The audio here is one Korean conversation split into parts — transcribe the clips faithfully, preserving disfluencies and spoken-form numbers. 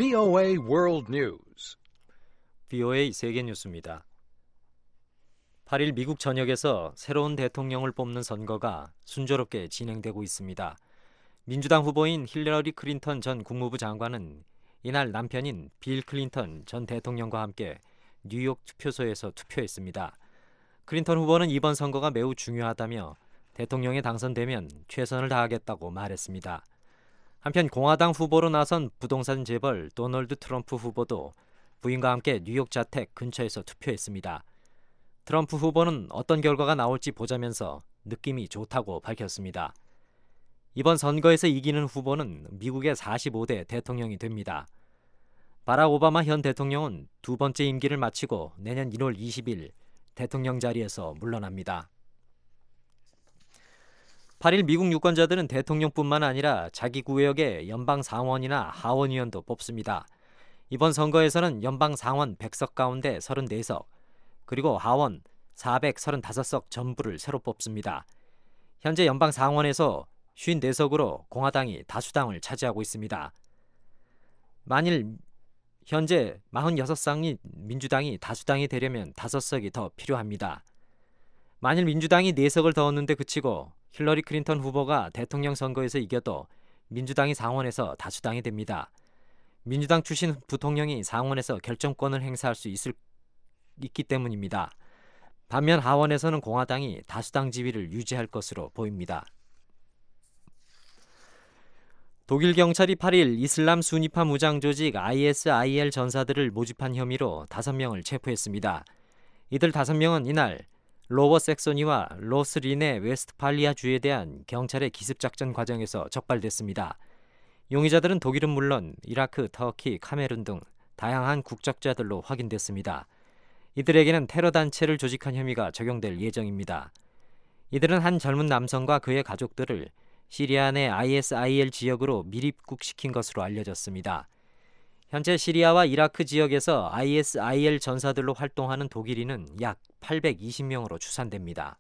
브이오에이 World News. 브이오에이 세계 뉴스입니다. 팔 일 미국 전역에서 새로운 대통령을 뽑는 선거가 순조롭게 진행되고 있습니다. 민주당 후보인 힐러리 클린턴 전 국무부 장관은 이날 남편인 빌 클린턴 전 대통령과 함께 뉴욕 투표소에서 투표했습니다. 클린턴 후보는 이번 선거가 매우 중요하다며 대통령에 당선되면 최선을 다하겠다고 말했습니다. 한편 공화당 후보로 나선 부동산 재벌 도널드 트럼프 후보도 부인과 함께 뉴욕 자택 근처에서 투표했습니다. 트럼프 후보는 어떤 결과가 나올지 보자면서 느낌이 좋다고 밝혔습니다. 이번 선거에서 이기는 후보는 미국의 사십오 대 대통령이 됩니다. 바락 오바마 현 대통령은 두 번째 임기를 마치고 내년 일월 이십일 대통령 자리에서 물러납니다. 팔 일 미국 유권자들은 대통령뿐만 아니라 자기 구역의 연방 상원이나 하원의원도 뽑습니다. 이번 선거에서는 연방 상원 백 석 가운데 삼십사 석, 그리고 하원 사백삼십오 석 전부를 새로 뽑습니다. 현재 연방 상원에서 오십사 석으로 공화당이 다수당을 차지하고 있습니다. 만일 현재 사십육 석이 민주당이 다수당이 되려면 다섯 석이 더 필요합니다. 만일 민주당이 네 석을 더 얻는데 그치고 힐러리 클린턴 후보가 대통령 선거에서 이겨도 민주당이 상원에서 다수당이 됩니다. 민주당 출신 부통령이 상원에서 결정권을 행사할 수 있을, 있기 때문입니다. 반면 하원에서는 공화당이 다수당 지위를 유지할 것으로 보입니다. 독일 경찰이 팔 일 이슬람 순위파 무장 조직 아이에스아이엘 전사들을 모집한 혐의로 다섯 명을 체포했습니다. 이들 다섯 명은 이날 로워 섹소니와 로스리네 웨스트팔리아 주에 대한 경찰의 기습작전 과정에서 적발됐습니다. 용의자들은 독일은 물론 이라크, 터키, 카메룬 등 다양한 국적자들로 확인됐습니다. 이들에게는 테러 단체를 조직한 혐의가 적용될 예정입니다. 이들은 한 젊은 남성과 그의 가족들을 시리아 내 아이에스아이엘 지역으로 밀입국시킨 것으로 알려졌습니다. 현재 시리아와 이라크 지역에서 아이에스아이엘 전사들로 활동하는 독일인은 약 팔백이십 명으로 추산됩니다.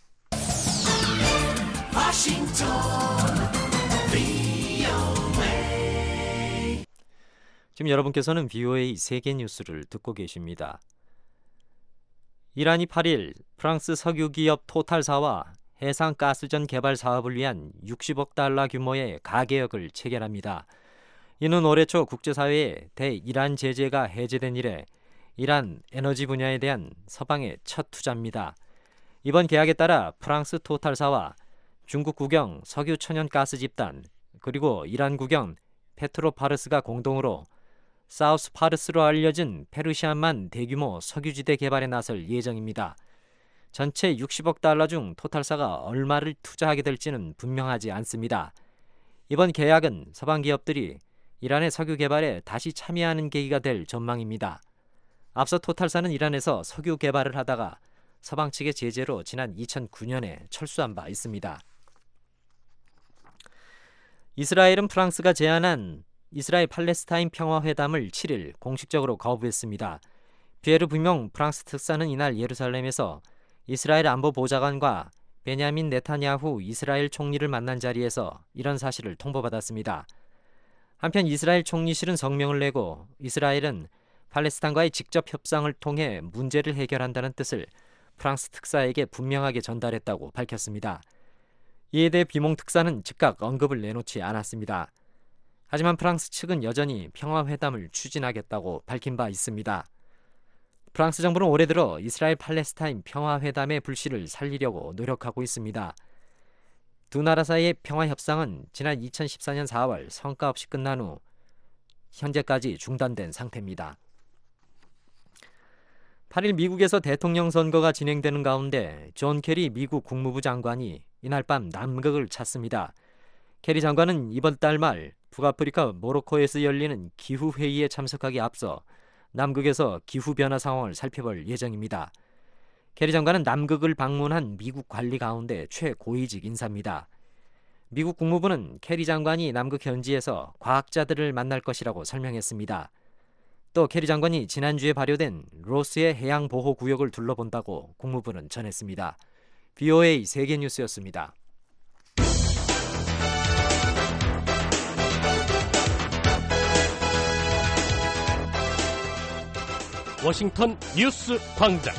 지금 여러분께서는 브이오에이 세계 뉴스를 듣고 계십니다. 이란이 팔 일 프랑스 석유 기업 토탈사와 해상 가스전 개발 사업을 위한 육십억 달러 규모의 가계약을 체결합니다. 이는 올해 초 국제사회의 대이란 제재가 해제된 이래 이란 에너지 분야에 대한 서방의 첫 투자입니다. 이번 계약에 따라 프랑스 토탈사와 중국 국영 석유 천연가스 집단 그리고 이란 국영 페트로파르스가 공동으로 사우스 파르스로 알려진 페르시안만 대규모 석유지대 개발에 나설 예정입니다. 전체 육십억 달러 중 토탈사가 얼마를 투자하게 될지는 분명하지 않습니다. 이번 계약은 서방 기업들이 이란의 석유 개발에 다시 참여하는 계기가 될 전망입니다. 앞서 토탈사는 이란에서 석유 개발을 하다가 서방 측의 제재로 지난 이천구 년에 철수한 바 있습니다. 이스라엘은 프랑스가 제안한 이스라엘 팔레스타인 평화회담을 칠 일 공식적으로 거부했습니다. 피에르 부명 프랑스 특사는 이날 예루살렘에서 이스라엘 안보보좌관과 베냐민 네타냐후 이스라엘 총리를 만난 자리에서 이런 사실을 통보받았습니다. 한편 이스라엘 총리실은 성명을 내고 이스라엘은 팔레스타인과의 직접 협상을 통해 문제를 해결한다는 뜻을 프랑스 특사에게 분명하게 전달했다고 밝혔습니다. 이에 대해 비몽 특사는 즉각 언급을 내놓지 않았습니다. 하지만 프랑스 측은 여전히 평화회담을 추진하겠다고 밝힌 바 있습니다. 프랑스 정부는 올해 들어 이스라엘 팔레스타인 평화회담의 불씨를 살리려고 노력하고 있습니다. 두 나라 사이의 평화협상은 지난 이천십사 년 사월 성과 없이 끝난 후 현재까지 중단된 상태입니다. 팔 일 미국에서 대통령 선거가 진행되는 가운데 존 케리 미국 국무부 장관이 이날 밤 남극을 찾습니다. 케리 장관은 이번 달 말 북아프리카 모로코에서 열리는 기후회의에 참석하기 앞서 남극에서 기후변화 상황을 살펴볼 예정입니다. 케리 장관은 남극을 방문한 미국 관리 가운데 최고위직 인사입니다. 미국 국무부는 케리 장관이 남극 현지에서 과학자들을 만날 것이라고 설명했습니다. 또 케리 장관이 지난주에 발효된 로스의 해양보호구역을 둘러본다고 국무부는 전했습니다. 브이오에이 세계뉴스였습니다. 워싱턴 뉴스 광장.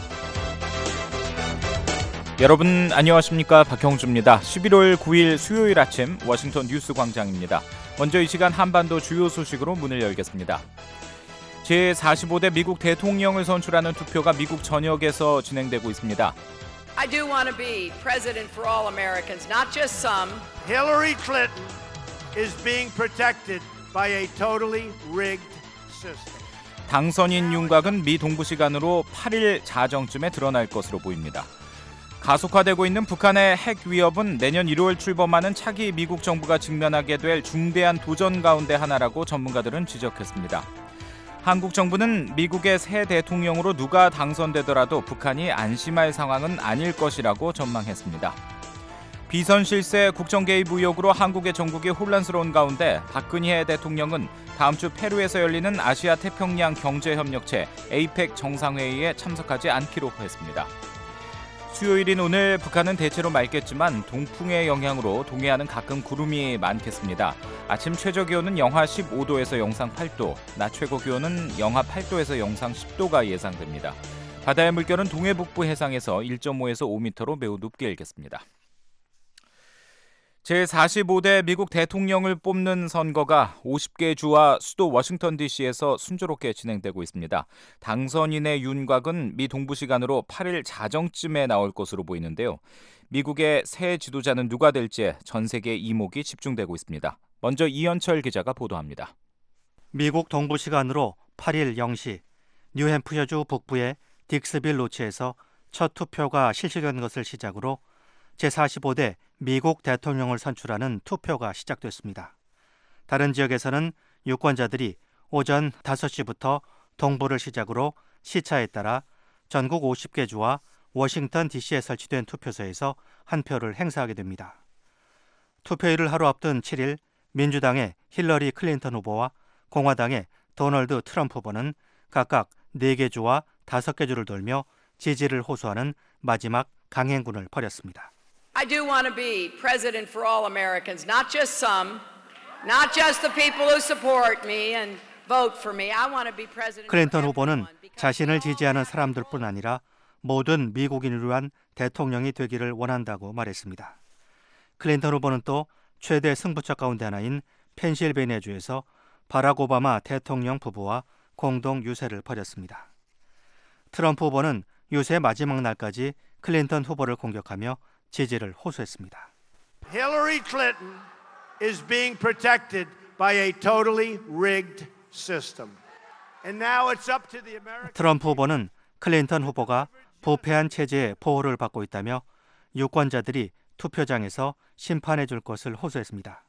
여러분 안녕하십니까? 박형주입니다. 십일월 구일 수요일 아침 워싱턴 뉴스 광장입니다. 먼저 이 시간 한반도 주요 소식으로 문을 열겠습니다. 제사십오대 미국 대통령을 선출하는 투표가 미국 전역에서 진행되고 있습니다. I do want to be president for all Americans, not just some. Hillary Clinton is being protected by a totally rigged system. 당선인 윤곽은 미 동부 시간으로 팔일 자정쯤에 드러날 것으로 보입니다. 가속화되고 있는 북한의 핵 위협은 내년 일월 출범하는 차기 미국 정부가 직면하게 될 중대한 도전 가운데 하나라고 전문가들은 지적했습니다. 한국 정부는 미국의 새 대통령으로 누가 당선되더라도 북한이 안심할 상황은 아닐 것이라고 전망했습니다. 비선 실세 국정 개입 의혹으로 한국의 정국이 혼란스러운 가운데 박근혜 대통령은 다음 주 페루에서 열리는 아시아 태평양 경제협력체 에이펙 정상회의에 참석하지 않기로 했습니다. 수요일인 오늘 북한은 대체로 맑겠지만 동풍의 영향으로 동해안은 가끔 구름이 많겠습니다. 아침 최저기온은 영하 십오도에서 영상 팔도, 낮 최고기온은 영하 팔도에서 영상 십도가 예상됩니다. 바다의 물결은 동해 북부 해상에서 일점오에서 오미터로 매우 높게 일겠습니다. 제사십오대 미국 대통령을 뽑는 선거가 오십개 주와 수도 워싱턴 디씨에서 순조롭게 진행되고 있습니다. 당선인의 윤곽은 미 동부 시간으로 팔일 자정쯤에 나올 것으로 보이는데요. 미국의 새 지도자는 누가 될지 전 세계 이목이 집중되고 있습니다. 먼저 이현철 기자가 보도합니다. 미국 동부 시간으로 팔일 영시 뉴햄프셔주 북부의 딕스빌 로치에서 첫 투표가 실시된 것을 시작으로 제사십오대 미국 대통령을 선출하는 투표가 시작됐습니다. 다른 지역에서는 유권자들이 오전 다섯시부터 동부를 시작으로 시차에 따라 전국 오십개 주와 워싱턴 디씨에 설치된 투표소에서 한 표를 행사하게 됩니다. 투표일을 하루 앞둔 칠일 민주당의 힐러리 클린턴 후보와 공화당의 도널드 트럼프 후보는 각각 네개 주와 다섯개 주를 돌며 지지를 호소하는 마지막 강행군을 벌였습니다. I do want to be president for all Americans, not just some, not just the people who support me and vote for me. I want to be president. 클린턴 후보는 자신을 지지하는 사람들뿐 아니라 모든 미국인을 위한 대통령이 되기를 원한다고 말했습니다. 클린턴 후보는 또 최대 승부처 가운데 하나인 펜실베이니아주에서 바락 오바마 대통령 부부와 공동 유세를 벌였습니다. 트럼프 후보는 유세 마지막 날까지 클린턴 후보를 공격하며 지지를 호소했습니다. Hillary Clinton is being protected by a totally rigged system. And now it's up to the American... 트럼프 후보는 클린턴 후보가 부패한 체제의 보호를 받고 있다며 유권자들이 투표장에서 심판해 줄 것을 호소했습니다.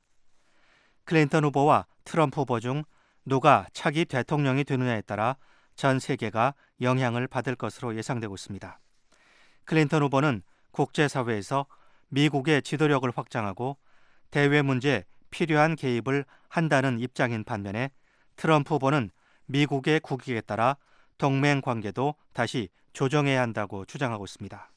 클린턴 후보와 트럼프 후보 중 누가 차기 대통령이 되느냐에 따라 전 세계가 영향을 받을 것으로 예상되고 있습니다. 클린턴 후보는 국제사회에서 미국의 지도력을 확장하고 대외 문제에 필요한 개입을 한다는 입장인 반면에 트럼프 후보는 미국의 국익에 따라 동맹 관계도 다시 조정해야 한다고 주장하고 있습니다.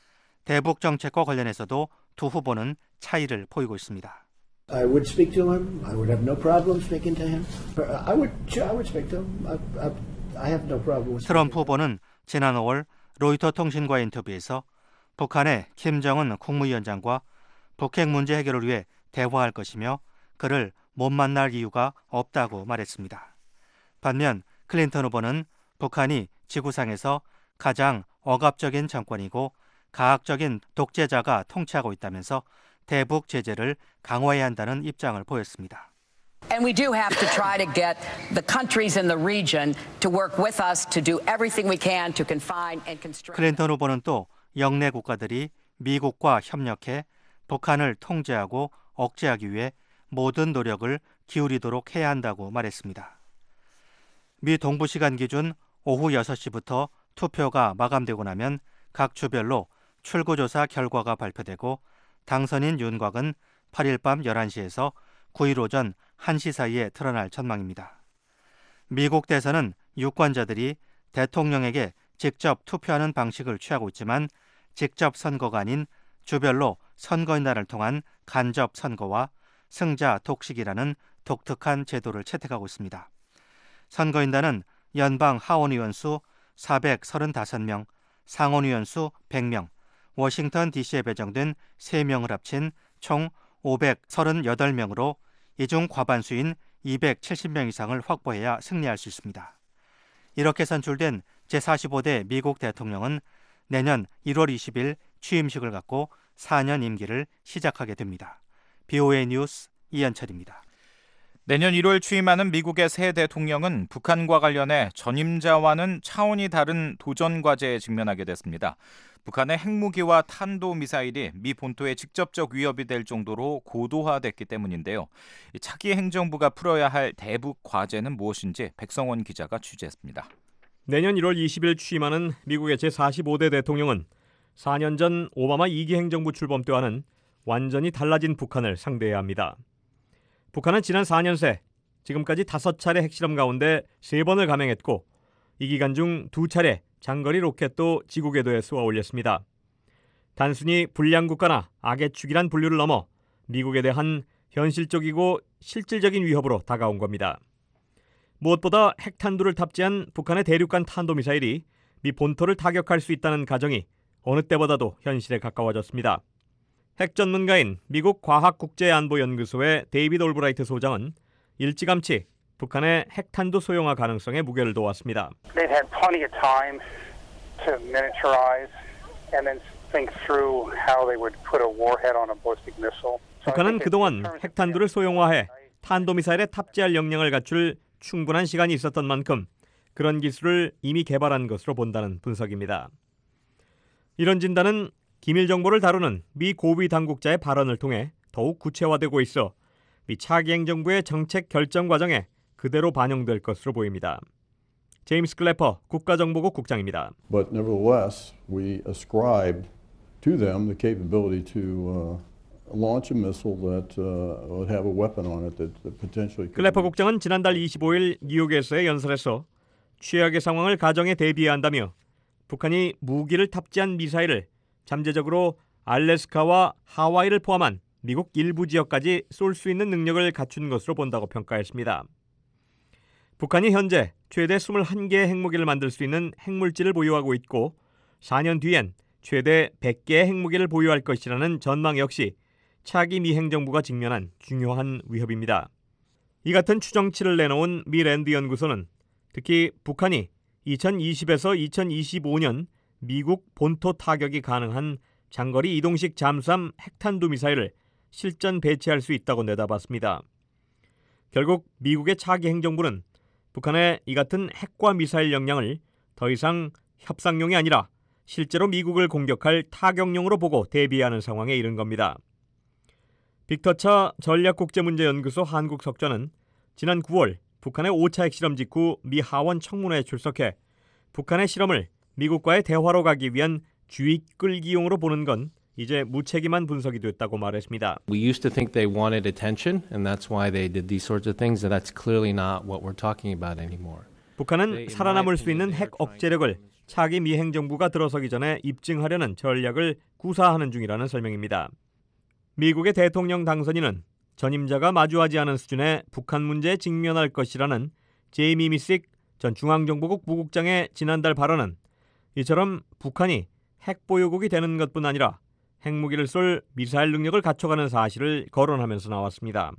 대북 정책과 관련해서도 두 후보는 차이를 보이고 있습니다. I would speak to him. I would have no problem speaking to him. I would, I would speak to him. I, I, I have no problem with 트럼프 후보는 지난 오월 로이터 통신과의 인터뷰에서 북한의 김정은 국무위원장과 북핵 문제 해결을 위해 대화할 것이며 그를 못 만날 이유가 없다고 말했습니다. 반면 클린턴 후보는 북한이 지구상에서 가장 억압적인 정권이고 가학적인 독재자가 통치하고 있다면서 대북 제재를 강화해야 한다는 입장을 보였습니다. And we do have to try to get the countries in the region to work with us to do everything we can to confine and constrain. 클린턴 후보는 또 영내 국가들이 미국과 협력해 북한을 통제하고 억제하기 위해 모든 노력을 기울이도록 해야 한다고 말했습니다. 미 동부 시간 기준 오후 여섯시부터 투표가 마감되고 나면 각 주별로 출구조사 결과가 발표되고 당선인 윤곽은 팔일 밤 열한시에서 구일 오전 한시 사이에 드러날 전망입니다. 미국 대선은 유권자들이 대통령에게 직접 투표하는 방식을 취하고 있지만 직접 선거가 아닌 주별로 선거인단을 통한 간접 선거와 승자 독식이라는 독특한 제도를 채택하고 있습니다. 선거인단은 연방 하원의원 수 사백삼십오 명, 상원의원 수 백 명, 워싱턴 디씨에 배정된 세 명을 합친 총 오백삼십팔 명으로 이 중 과반수인 이백칠십 명 이상을 확보해야 승리할 수 있습니다. 이렇게 선출된 제사십오 대 미국 대통령은 내년 일월 이십일 취임식을 갖고 사 년 임기를 시작하게 됩니다. 비오에이 뉴스 이현철입니다. 내년 일월 취임하는 미국의 새 대통령은 북한과 관련해 전임자와는 차원이 다른 도전 과제에 직면하게 됐습니다. 북한의 핵무기와 탄도미사일이 미 본토에 직접적 위협이 될 정도로 고도화됐기 때문인데요. 차기 행정부가 풀어야 할 대북 과제는 무엇인지 백성원 기자가 취재했습니다. 내년 일월 이십일 취임하는 미국의 제사십오 대 대통령은 사 년 전 오바마 이 기 행정부 출범 때와는 완전히 달라진 북한을 상대해야 합니다. 북한은 지난 사 년 새 지금까지 다섯 차례 핵실험 가운데 세 번을 감행했고 이 기간 중 두 차례 장거리 로켓도 지구 궤도에 쏘아 올렸습니다. 단순히 불량 국가나 악의 축이란 분류를 넘어 미국에 대한 현실적이고 실질적인 위협으로 다가온 겁니다. 무엇보다 핵탄두를 탑재한 북한의 대륙간 탄도미사일이 미 본토를 타격할 수 있다는 가정이 어느 때보다도 현실에 가까워졌습니다. 핵 전문가인 미국 과학국제안보연구소의 데이비드 올브라이트 소장은 일찌감치 북한의 핵탄두 소형화 가능성에 무게를 두었습니다. They've had plenty of time to miniaturize and then think through how they would put a warhead on a ballistic missile. 북한은 그동안 핵탄두를 소형화해 탄도미사일에 탑재할 역량을 갖출 충분한 시간이 있었던 만큼 그런 기술을 이미 개발한 것으로 본다는 분석입니다. 이런 진단은 기밀 정보를 다루는 미 고위 당국자의 발언을 통해 더욱 구체화되고 있어 미 차기 행정부의 정책 결정 과정에 그대로 반영될 것으로 보입니다. 제임스 클래퍼 국가정보국 국장입니다. But nevertheless, we ascribe to them the capability to uh, launch a missile that uh, would have a weapon on it that, that potentially. 클래퍼 국장은 지난달 이십오 일 뉴욕에서의 연설에서 최악의 상황을 가정에 대비해야 한다며 북한이 무기를 탑재한 미사일을 잠재적으로 알래스카와 하와이를 포함한 미국 일부 지역까지 쏠 수 있는 능력을 갖춘 것으로 본다고 평가했습니다. 북한이 현재 최대 이십일 개의 핵무기를 만들 수 있는 핵물질을 보유하고 있고 사 년 뒤엔 최대 백 개의 핵무기를 보유할 것이라는 전망 역시 차기 미 행정부가 직면한 중요한 위협입니다. 이 같은 추정치를 내놓은 미 랜드 연구소는 특히 북한이 이천이십에서 이천이십오 년 미국 본토 타격이 가능한 장거리 이동식 잠수함 핵탄두 미사일을 실전 배치할 수 있다고 내다봤습니다. 결국 미국의 차기 행정부는 북한의 이 같은 핵과 미사일 역량을 더 이상 협상용이 아니라 실제로 미국을 공격할 타격용으로 보고 대비하는 상황에 이른 겁니다. 빅터차 전략국제문제연구소 한국석좌는 지난 구월 북한의 오 차 핵실험 직후 미 하원 청문회에 출석해 북한의 실험을 미국과의 대화로 가기 위한 주의 끌기용으로 보는 건 이제 무책임한 분석이 됐다고 말했습니다. We used to think they wanted attention, and that's why they did these sorts of things. And that's clearly not what we're talking about anymore. 북한은 살아남을 수 있는 핵 억제력을 차기 미 행정부가 들어서기 전에 입증하려는 전략을 구사하는 중이라는 설명입니다. 미국의 대통령 당선인은 전임자가 마주하지 않은 수준의 북한 문제에 직면할 것이라는 제이미 미식 전 중앙정보국 부국장의 지난달 발언은 이처럼 북한이 핵 보유국이 되는 것뿐 아니라 핵무기를 쏠 미사일 능력을 갖춰가는 사실을 거론하면서 나왔습니다.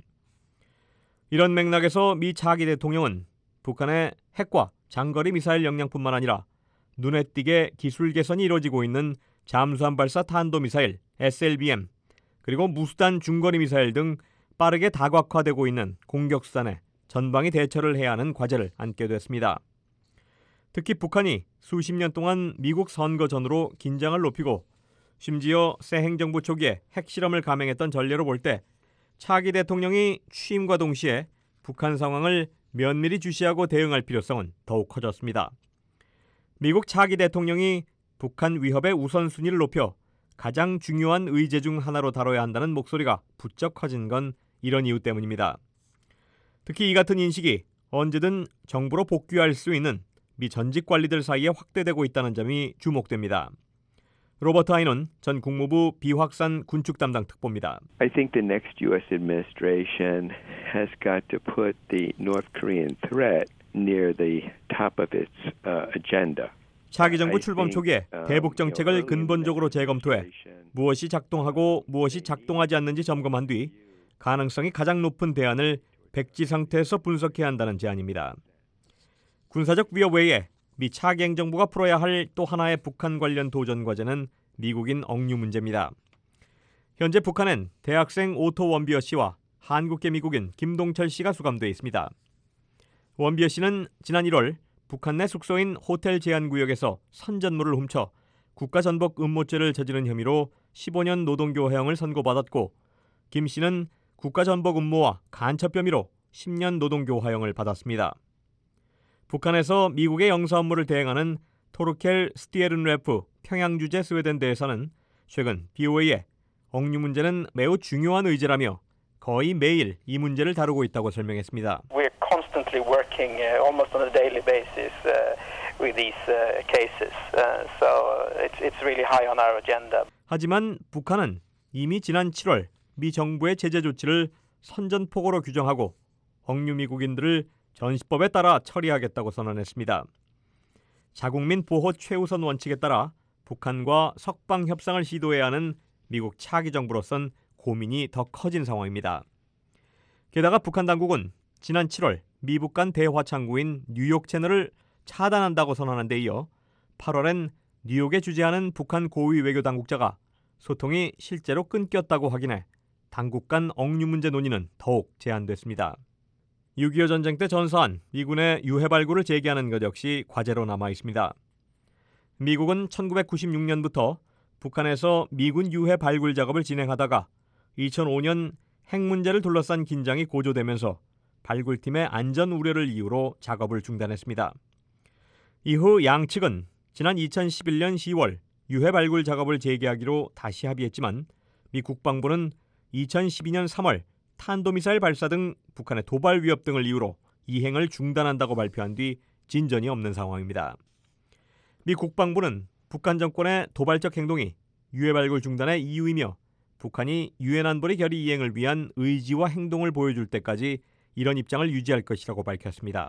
이런 맥락에서 미 차기 대통령은 북한의 핵과 장거리 미사일 역량뿐만 아니라 눈에 띄게 기술 개선이 이루어지고 있는 잠수함 발사 탄도미사일 에스엘비엠 그리고 무수단 중거리 미사일 등 빠르게 다각화되고 있는 공격수단에 전방위 대처를 해야 하는 과제를 안게 됐습니다. 특히 북한이 수십 년 동안 미국 선거 전후로 긴장을 높이고 심지어 새 행정부 초기에 핵실험을 감행했던 전례로 볼 때 차기 대통령이 취임과 동시에 북한 상황을 면밀히 주시하고 대응할 필요성은 더욱 커졌습니다. 미국 차기 대통령이 북한 위협의 우선순위를 높여 가장 중요한 의제 중 하나로 다뤄야 한다는 목소리가 부쩍 커진 건 이런 이유 때문입니다. 특히 이 같은 인식이 언제든 정부로 복귀할 수 있는 미 전직 관리들 사이에 확대되고 있다는 점이 주목됩니다. 로버트 하이넌 전 국무부 비확산 군축 담당 특보입니다. I think the next U S administration has got to put the North Korean threat near the top of its uh, agenda. 차기 정부 출범 초기에 대북 정책을 근본적으로 재검토해 무엇이 작동하고 무엇이 작동하지 않는지 점검한 뒤 가능성이 가장 높은 대안을 백지 상태에서 분석해야 한다는 제안입니다. 군사적 위협 외에 미 차기 행정부가 풀어야 할 또 하나의 북한 관련 도전 과제는 미국인 억류 문제입니다. 현재 북한엔 대학생 오토 원비어 씨와 한국계 미국인 김동철 씨가 수감돼 있습니다. 원비어 씨는 지난 일월 북한 내 숙소인 호텔 제한구역에서 선전물을 훔쳐 국가전복 음모죄를 저지른 혐의로 십오 년 노동교화형을 선고받았고, 김 씨는 국가전복 음모와 간첩 혐의로 십 년 노동교화형을 받았습니다. 북한에서 미국의 영사 업무를 대행하는 토르켈 스티에른레프 평양주재 스웨덴 대사는 최근 비오에이에 억류 문제는 매우 중요한 의제라며 거의 매일 이 문제를 다루고 있다고 설명했습니다. We're constantly working uh, almost on a daily basis uh, with these uh, cases. Uh, so it's it's really high on our agenda. 하지만 북한은 이미 지난 칠월 미 정부의 제재 조치를 선전포고로 규정하고 억류 미국인들을 전시법에 따라 처리하겠다고 선언했습니다. 자국민 보호 최우선 원칙에 따라 북한과 석방 협상을 시도해야 하는 미국 차기 정부로선 고민이 더 커진 상황입니다. 게다가 북한 당국은 지난 칠월 미북 간 대화 창구인 뉴욕 채널을 차단한다고 선언한 데 이어 팔월엔 뉴욕에 주재하는 북한 고위 외교 당국자가 소통이 실제로 끊겼다고 확인해 당국 간 억류 문제 논의는 더욱 제한됐습니다. 육이오 전쟁 때 전사한 미군의 유해 발굴을 재개하는 것 역시 과제로 남아 있습니다. 미국은 천구백구십육 년부터 북한에서 미군 유해 발굴 작업을 진행하다가 이천오 년 핵 문제를 둘러싼 긴장이 고조되면서 발굴팀의 안전 우려를 이유로 작업을 중단했습니다. 이후 양측은 지난 이천십일 년 시월 유해 발굴 작업을 재개하기로 다시 합의했지만 미 국방부는 이천십이 년 삼월 탄도미사일 발사 등 북한의 도발 위협 등을 이유로 이행을 중단한다고 발표한 뒤 진전이 없는 상황입니다. 미 국방부는 북한 정권의 도발적 행동이 유해 발굴 중단의 이유이며 북한이 유엔 안보리 결의 이행을 위한 의지와 행동을 보여줄 때까지 이런 입장을 유지할 것이라고 밝혔습니다.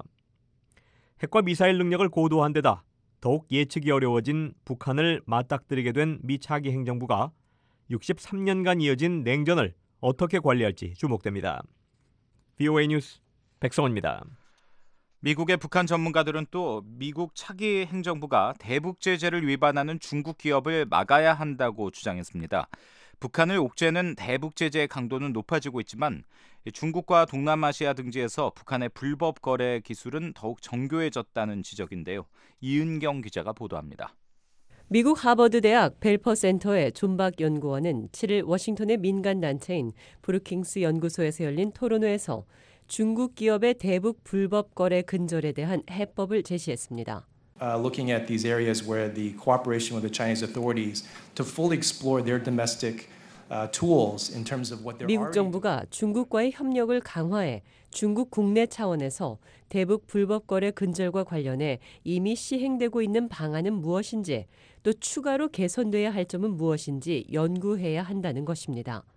핵과 미사일 능력을 고도화한 데다 더욱 예측이 어려워진 북한을 맞닥뜨리게 된 미 차기 행정부가 육십삼 년간 이어진 냉전을 어떻게 관리할지 주목됩니다. 비오에이 뉴스 백성원입니다. 미국의 북한 전문가들은 또 미국 차기 행정부가 대북 제재를 위반하는 중국 기업을 막아야 한다고 주장했습니다. 북한을 옥죄는 대북 제재의 강도는 높아지고 있지만 중국과 동남아시아 등지에서 북한의 불법 거래 기술은 더욱 정교해졌다는 지적인데요. 이은경 기자가 보도합니다. 미국 하버드 대학 벨퍼 센터의 존박 연구원은 칠일 워싱턴의 민간 단체인 브루킹스 연구소에서 열린 토론회에서 중국 기업의 대북 불법 거래 근절에 대한 해법을 제시했습니다. Uh, looking at these areas where the cooperation with the Chinese authorities to fully explore their domestic uh, tools in terms of what they're 미국 already 정부가 중국과의 협력을 강화해 중국 국내 차원에서 대북 불법 거래 근절과 관련해 이미 시행되고 있는 방안은 무엇인지, 또 추가로 개선돼야 할 점은 무엇인지 연구해야 한다는 것입니다.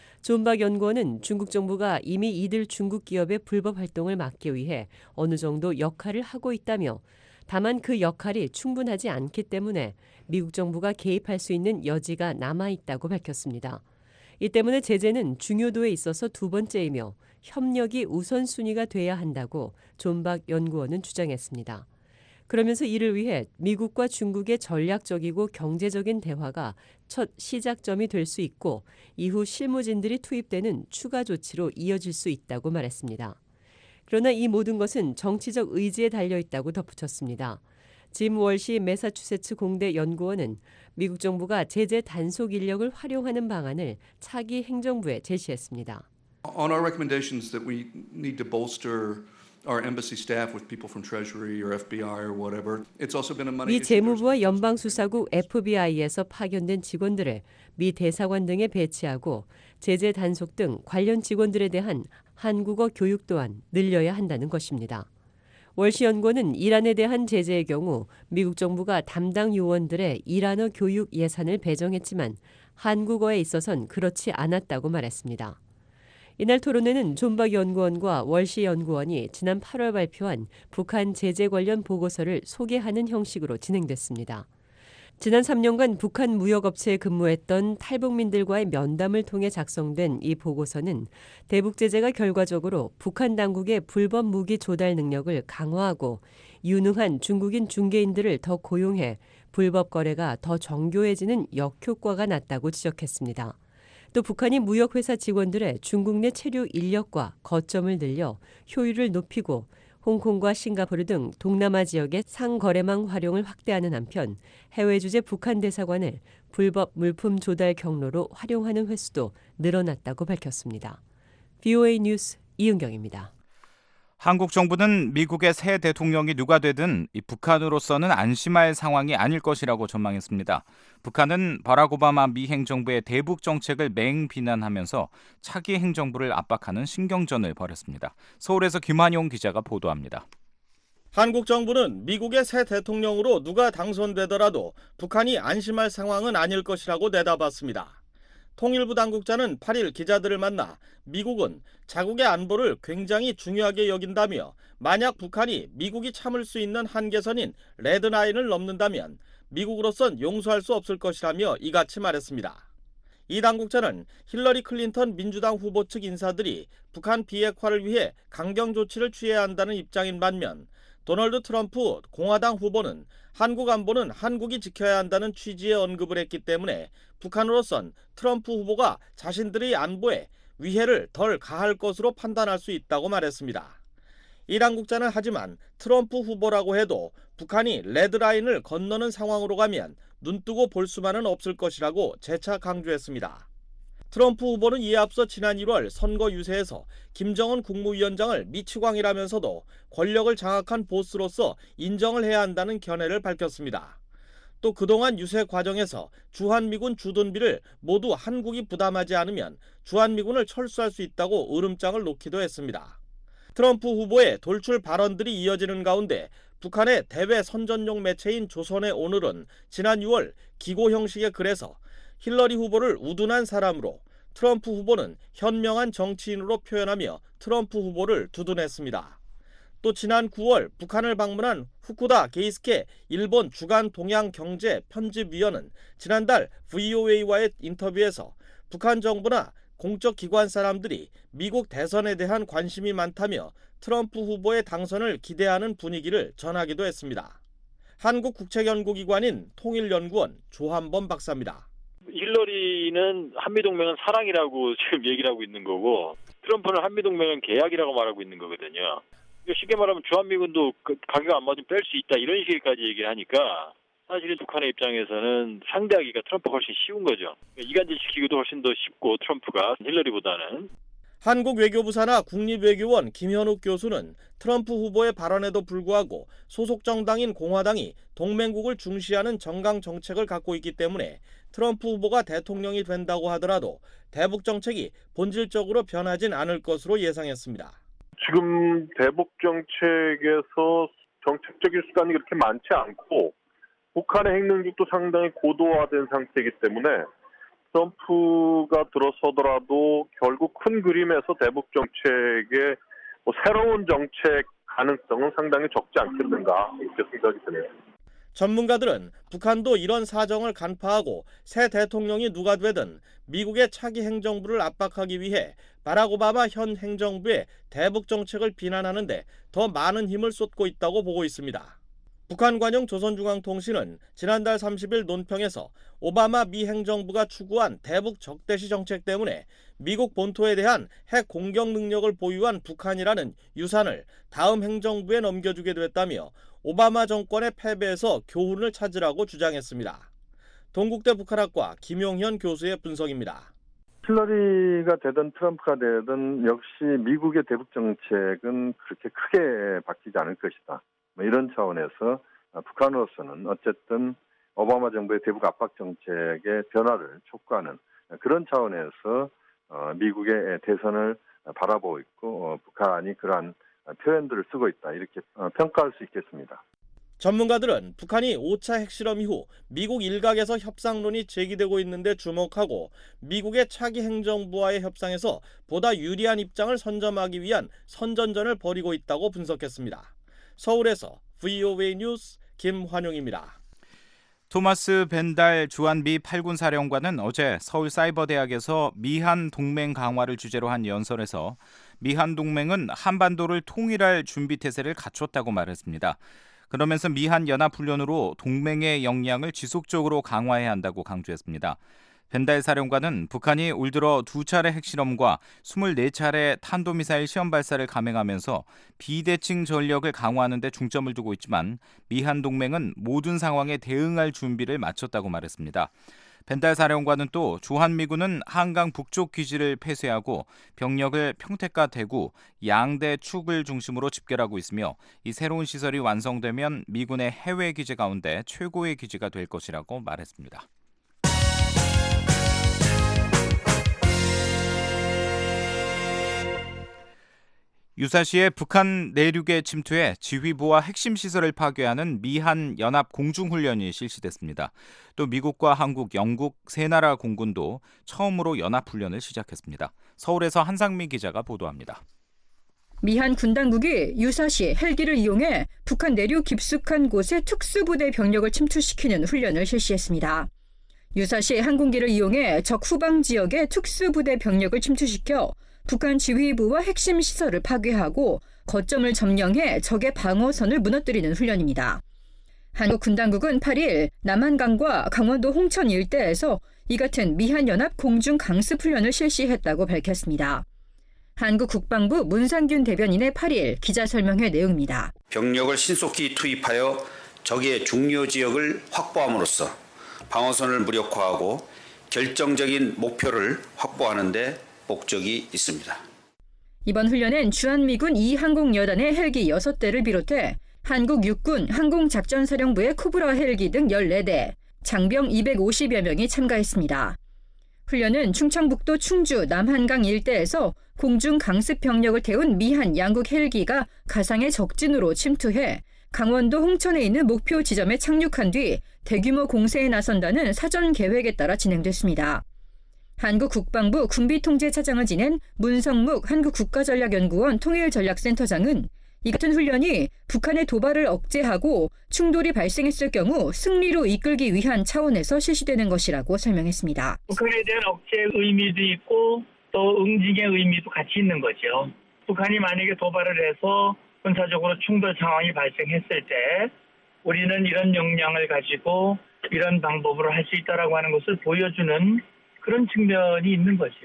존박 연구원은 중국 정부가 이미 이들 중국 기업의 불법 활동을 막기 위해 어느 정도 역할을 하고 있다며, 다만 그 역할이 충분하지 않기 때문에 미국 정부가 개입할 수 있는 여지가 남아있다고 밝혔습니다. 이 때문에 제재는 중요도에 있어서 두 번째이며 협력이 우선순위가 돼야 한다고 존박 연구원은 주장했습니다. 그러면서 이를 위해 미국과 중국의 전략적이고 경제적인 대화가 첫 시작점이 될 수 있고 이후 실무진들이 투입되는 추가 조치로 이어질 수 있다고 말했습니다. 그러나 이 모든 것은 정치적 의지에 달려있다고 덧붙였습니다. 짐 월시 매사추세츠 공대 연구원은 미국 정부가 제재 단속 인력을 활용하는 방안을 차기 행정부에 제시했습니다. On our recommendations that we need to bolster our embassy staff with people from Treasury or F B I or whatever. It's also been a money 미 재무부와 연방수사국 에프비아이에서 파견된 직원들을 미 대사관 등에 배치하고 제재 단속 등 관련 직원들에 대한 한국어 교육 또한 늘려야 한다는 것입니다. 월시 연구원은 이란에 대한 제재의 경우 미국 정부가 담당 요원들의 이란어 교육 예산을 배정했지만 한국어에 있어서는 그렇지 않았다고 말했습니다. 이날 토론회는 존박 연구원과 월시 연구원이 지난 팔월 발표한 북한 제재 관련 보고서를 소개하는 형식으로 진행됐습니다. 지난 삼 년간 북한 무역업체에 근무했던 탈북민들과의 면담을 통해 작성된 이 보고서는 대북 제재가 결과적으로 북한 당국의 불법 무기 조달 능력을 강화하고 유능한 중국인 중개인들을 더 고용해 불법 거래가 더 정교해지는 역효과가 났다고 지적했습니다. 또 북한이 무역회사 직원들의 중국 내 체류 인력과 거점을 늘려 효율을 높이고 홍콩과 싱가포르 등 동남아 지역의 상거래망 활용을 확대하는 한편 해외 주재 북한 대사관을 불법 물품 조달 경로로 활용하는 횟수도 늘어났다고 밝혔습니다. 브이오에이 뉴스 이은경입니다. 한국 정부는 미국의 새 대통령이 누가 되든 이 북한으로서는 안심할 상황이 아닐 것이라고 전망했습니다. 북한은 바락 오바마 미 행정부의 대북 정책을 맹비난하면서 차기 행정부를 압박하는 신경전을 벌였습니다. 서울에서 김한용 기자가 보도합니다. 한국 정부는 미국의 새 대통령으로 누가 당선되더라도 북한이 안심할 상황은 아닐 것이라고 내다봤습니다. 통일부 당국자는 팔 일 기자들을 만나 미국은 자국의 안보를 굉장히 중요하게 여긴다며 만약 북한이 미국이 참을 수 있는 한계선인 레드라인을 넘는다면 미국으로선 용서할 수 없을 것이라며 이같이 말했습니다. 이 당국자는 힐러리 클린턴 민주당 후보 측 인사들이 북한 비핵화를 위해 강경 조치를 취해야 한다는 입장인 반면 도널드 트럼프 공화당 후보는 한국 안보는 한국이 지켜야 한다는 취지의 언급을 했기 때문에 북한으로선 트럼프 후보가 자신들의 안보에 위해를 덜 가할 것으로 판단할 수 있다고 말했습니다. 이 당국자는 하지만 트럼프 후보라고 해도 북한이 레드라인을 건너는 상황으로 가면 눈뜨고 볼 수만은 없을 것이라고 재차 강조했습니다. 트럼프 후보는 이에 앞서 지난 일월 선거 유세에서 김정은 국무위원장을 미치광이라면서도 권력을 장악한 보스로서 인정을 해야 한다는 견해를 밝혔습니다. 또 그동안 유세 과정에서 주한미군 주둔비를 모두 한국이 부담하지 않으면 주한미군을 철수할 수 있다고 으름장을 놓기도 했습니다. 트럼프 후보의 돌출 발언들이 이어지는 가운데 북한의 대외 선전용 매체인 조선의 오늘은 지난 유월 기고 형식의 글에서 힐러리 후보를 우둔한 사람으로 트럼프 후보는 현명한 정치인으로 표현하며 트럼프 후보를 두둔했습니다. 또 지난 구월 북한을 방문한 후쿠다 게이스케 일본 주간 동양 경제 편집위원은 지난달 브이오에이와의 인터뷰에서 북한 정부나 공적 기관 사람들이 미국 대선에 대한 관심이 많다며 트럼프 후보의 당선을 기대하는 분위기를 전하기도 했습니다. 한국국책연구기관인 통일연구원 조한범 박사입니다. 힐러리는 한미동맹은 사랑이라고 지금 얘기를 하고 있는 거고 트럼프는 한미동맹은 계약이라고 말하고 있는 거거든요. 쉽게 말하면 주한미군도 가격 안 맞으면 뺄 수 있다 이런 식까지 얘기를 하니까 사실은 북한의 입장에서는 상대하기가 트럼프가 훨씬 쉬운 거죠. 이간질시키기도 훨씬 더 쉽고 트럼프가 힐러리보다는. 한국 외교부 산하 국립외교원 김현욱 교수는 트럼프 후보의 발언에도 불구하고 소속 정당인 공화당이 동맹국을 중시하는 정강 정책을 갖고 있기 때문에 트럼프 후보가 대통령이 된다고 하더라도 대북 정책이 본질적으로 변하진 않을 것으로 예상했습니다. 지금 대북 정책에서 정책적인 수단이 그렇게 많지 않고 북한의 핵 능력도 상당히 고도화된 상태이기 때문에 트럼프가 들어서더라도 결국 큰 그림에서 대북 정책의 뭐 새로운 정책 가능성은 상당히 적지 않겠는가 이렇게 생각이 드네요. 전문가들은 북한도 이런 사정을 간파하고 새 대통령이 누가 되든 미국의 차기 행정부를 압박하기 위해 바락 오바마 현 행정부의 대북 정책을 비난하는데 더 많은 힘을 쏟고 있다고 보고 있습니다. 북한 관영 조선중앙통신은 지난달 삼십 일 논평에서 오바마 미 행정부가 추구한 대북 적대시 정책 때문에 미국 본토에 대한 핵 공격 능력을 보유한 북한이라는 유산을 다음 행정부에 넘겨주게 됐다며 오바마 정권의 패배에서 교훈을 찾으라고 주장했습니다. 동국대 북한학과 김용현 교수의 분석입니다. 힐러리가 되든 트럼프가 되든 역시 미국의 대북 정책은 그렇게 크게 바뀌지 않을 것이다. 이런 차원에서 북한으로서는 어쨌든 오바마 정부의 대북 압박 정책의 변화를 촉구하는 그런 차원에서 미국의 대선을 바라보고 있고 북한이 그러한 표현들을 쓰고 있다 이렇게 평가할 수 있겠습니다. 전문가들은 북한이 오 차 핵실험 이후 미국 일각에서 협상론이 제기되고 있는데 주목하고 미국의 차기 행정부와의 협상에서 보다 유리한 입장을 선점하기 위한 선전전을 벌이고 있다고 분석했습니다. 서울에서 브이오에이 뉴스 김환용입니다. 토마스 벤달 주한미 팔군 사령관은 어제 서울사이버대학에서 미한 동맹 강화를 주제로 한 연설에서 미한 동맹은 한반도를 통일할 준비태세를 갖췄다고 말했습니다. 그러면서 미한 연합훈련으로 동맹의 역량을 지속적으로 강화해야 한다고 강조했습니다. 벤달 사령관은 북한이 올 들어 두 차례 핵실험과 스물네 차례 탄도미사일 시험 발사를 감행하면서 비대칭 전력을 강화하는 데 중점을 두고 있지만 미한 동맹은 모든 상황에 대응할 준비를 마쳤다고 말했습니다. 벤달 사령관은 또 주한미군은 한강 북쪽 기지를 폐쇄하고 병력을 평택과 대구, 양대 축을 중심으로 집결하고 있으며 이 새로운 시설이 완성되면 미군의 해외 기지 가운데 최고의 기지가 될 것이라고 말했습니다. 유사시에 북한 내륙에 침투해 지휘부와 핵심 시설을 파괴하는 미한 연합 공중훈련이 실시됐습니다. 또 미국과 한국, 영국 세 나라 공군도 처음으로 연합훈련을 시작했습니다. 서울에서 한상미 기자가 보도합니다. 미한 군당국이 유사시 헬기를 이용해 북한 내륙 깊숙한 곳에 특수부대 병력을 침투시키는 훈련을 실시했습니다. 유사시 항공기를 이용해 적 후방 지역에 특수부대 병력을 침투시켜 북한 지휘부와 핵심 시설을 파괴하고 거점을 점령해 적의 방어선을 무너뜨리는 훈련입니다. 한국 군당국은 팔 일 남한강과 강원도 홍천 일대에서 이 같은 미한연합 공중 강습 훈련을 실시했다고 밝혔습니다. 한국 국방부 문상균 대변인의 팔 일 기자 설명회 내용입니다. 병력을 신속히 투입하여 적의 중요 지역을 확보함으로써 방어선을 무력화하고 결정적인 목표를 확보하는 데 목적이 있습니다. 이번 훈련엔 주한미군 이 항공여단의 헬기 여섯 대를 비롯해 한국 육군 항공작전사령부의 코브라 헬기 등 열네 대, 장병 이백오십여 명이 참가했습니다. 훈련은 충청북도 충주 남한강 일대에서 공중 강습 병력을 태운 미한 양국 헬기가 가상의 적진으로 침투해 강원도 홍천에 있는 목표 지점에 착륙한 뒤 대규모 공세에 나선다는 사전 계획에 따라 진행됐습니다. 한국 국방부 군비통제차장을 지낸 문성묵 한국국가전략연구원 통일전략센터장은 이 같은 훈련이 북한의 도발을 억제하고 충돌이 발생했을 경우 승리로 이끌기 위한 차원에서 실시되는 것이라고 설명했습니다. 북한에 대한 억제 의미도 있고 또 응징의 의미도 같이 있는 거죠. 북한이 만약에 도발을 해서 군사적으로 충돌 상황이 발생했을 때 우리는 이런 역량을 가지고 이런 방법으로 할 수 있다라고 하는 것을 보여주는 그런 측면이 있는 거죠.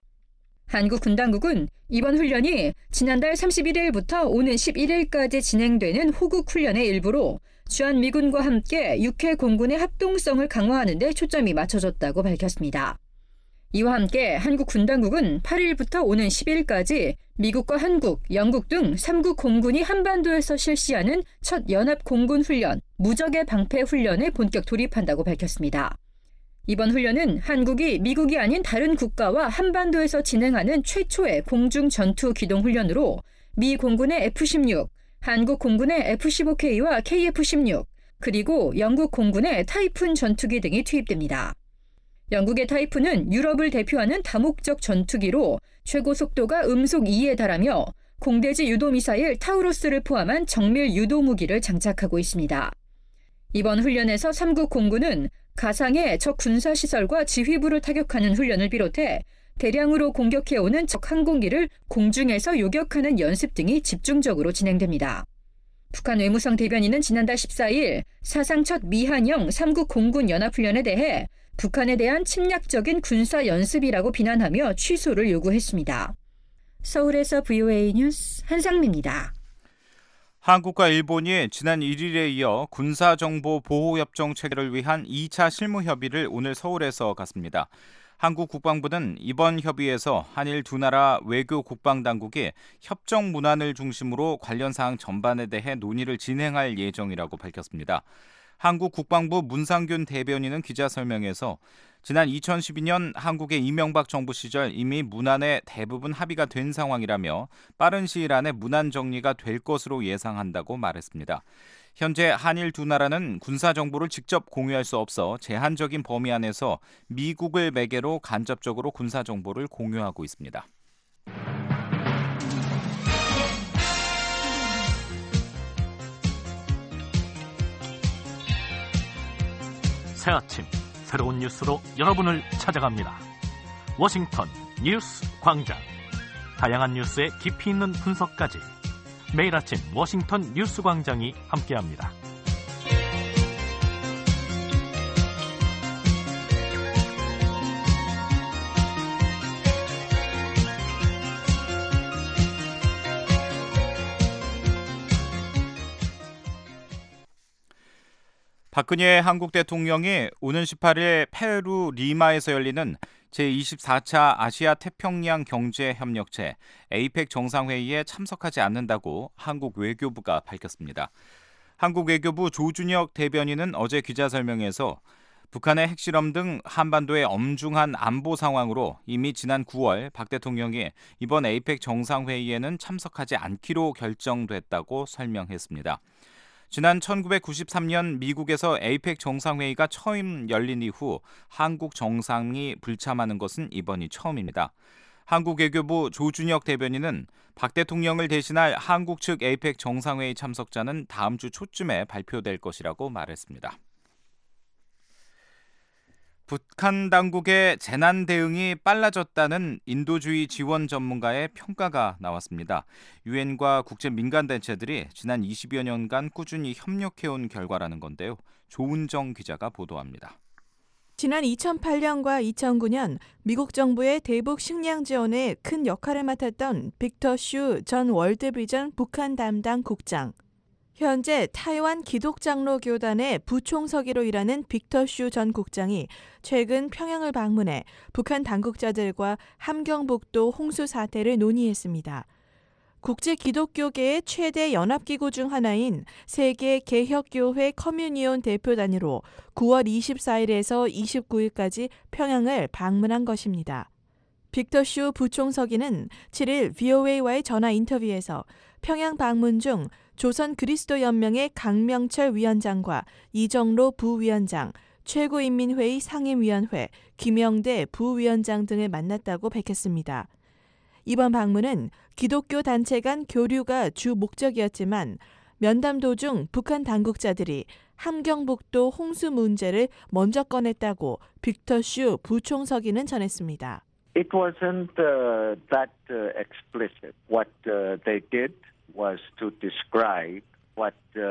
한국 군당국은 이번 훈련이 지난달 삼십일 일부터 오는 십일 일까지 진행되는 호국 훈련의 일부로 주한미군과 함께 육해 공군의 합동성을 강화하는 데 초점이 맞춰졌다고 밝혔습니다. 이와 함께 한국 군당국은 팔 일부터 오는 십 일까지 미국과 한국, 영국 등 삼 국 공군이 한반도에서 실시하는 첫 연합 공군 훈련, 무적의 방패 훈련에 본격 돌입한다고 밝혔습니다. 이번 훈련은 한국이 미국이 아닌 다른 국가와 한반도에서 진행하는 최초의 공중 전투 기동 훈련으로 미 공군의 에프 십육, 한국 공군의 에프 십오 케이와 케이에프 십육, 그리고 영국 공군의 타이푼 전투기 등이 투입됩니다. 영국의 타이푼은 유럽을 대표하는 다목적 전투기로 최고 속도가 음속 이에 달하며 공대지 유도미사일 타우루스를 포함한 정밀 유도 무기를 장착하고 있습니다. 이번 훈련에서 삼 국 공군은 가상의 적 군사시설과 지휘부를 타격하는 훈련을 비롯해 대량으로 공격해오는 적 항공기를 공중에서 요격하는 연습 등이 집중적으로 진행됩니다. 북한 외무성 대변인은 지난달 십사 일 사상 첫 미한형 삼 국 공군 연합훈련에 대해 북한에 대한 침략적인 군사 연습이라고 비난하며 취소를 요구했습니다. 서울에서 브이오에이 뉴스 한상미입니다. 한국과 일본이 지난 일 일에 이어 군사정보보호협정 체결을 위한 이 차 실무협의를 오늘 서울에서 갖습니다. 한국 국방부는 이번 협의에서 한일 두 나라 외교 국방당국이 협정 문안을 중심으로 관련 사항 전반에 대해 논의를 진행할 예정이라고 밝혔습니다. 한국 국방부 문상균 대변인은 기자 설명회에서 지난 이천십이 년 한국의 이명박 정부 시절 이미 문안에 대부분 합의가 된 상황이라며 빠른 시일 안에 문안 정리가 될 것으로 예상한다고 말했습니다. 현재 한일 두 나라는 군사 정보를 직접 공유할 수 없어 제한적인 범위 안에서 미국을 매개로 간접적으로 군사 정보를 공유하고 있습니다. 새 아침 새로운 뉴스로 여러분을 찾아갑니다. 워싱턴 뉴스 광장. 다양한 뉴스의 깊이 있는 분석까지 매일 아침 워싱턴 뉴스 광장이 함께합니다. 박근혜 한국 대통령이 오는 십팔 일 페루 리마에서 열리는 제이십사 차 아시아 태평양 경제협력체 에이펙 정상회의에 참석하지 않는다고 한국 외교부가 밝혔습니다. 한국 외교부 조준혁 대변인은 어제 기자설명에서 북한의 핵실험 등 한반도의 엄중한 안보 상황으로 이미 지난 구월 박 대통령이 이번 에이펙 정상회의에는 참석하지 않기로 결정됐다고 설명했습니다. 지난 천구백구십삼 년 미국에서 에이펙 정상회의가 처음 열린 이후 한국 정상이 불참하는 것은 이번이 처음입니다. 한국 외교부 조준혁 대변인은 박 대통령을 대신할 한국 측 에이펙 정상회의 참석자는 다음 주 초쯤에 발표될 것이라고 말했습니다. 북한 당국의 재난 대응이 빨라졌다는 인도주의 지원 전문가의 평가가 나왔습니다. 유엔과 국제 민간단체들이 지난 이십여 년간 꾸준히 협력해온 결과라는 건데요. 조은정 기자가 보도합니다. 지난 이천팔 년과 이천구 년 미국 정부의 대북 식량 지원에 큰 역할을 맡았던 빅터 슈 전 월드비전 북한 담당 국장. 현재 타이완 기독장로교단의 부총서기로 일하는 빅터 슈 전 국장이 최근 평양을 방문해 북한 당국자들과 함경북도 홍수 사태를 논의했습니다. 국제 기독교계의 최대 연합기구 중 하나인 세계 개혁교회 커뮤니온 대표 단위로 구월 이십사일에서 이십구일까지 평양을 방문한 것입니다. 빅터 슈 부총서기는 칠일 브이오에이와의 전화 인터뷰에서 평양 방문 중 조선 그리스도 연맹의 강명철 위원장과 이정로 부위원장, 최고인민회의 상임위원회, 김영대 부위원장 등을 만났다고 밝혔습니다. 이번 방문은 기독교 단체 간 교류가 주 목적이었지만 면담 도중 북한 당국자들이 함경북도 홍수 문제를 먼저 꺼냈다고 빅터 슈 부총서기는 전했습니다. It wasn't uh, that uh, explicit. What uh, they did was to describe what uh,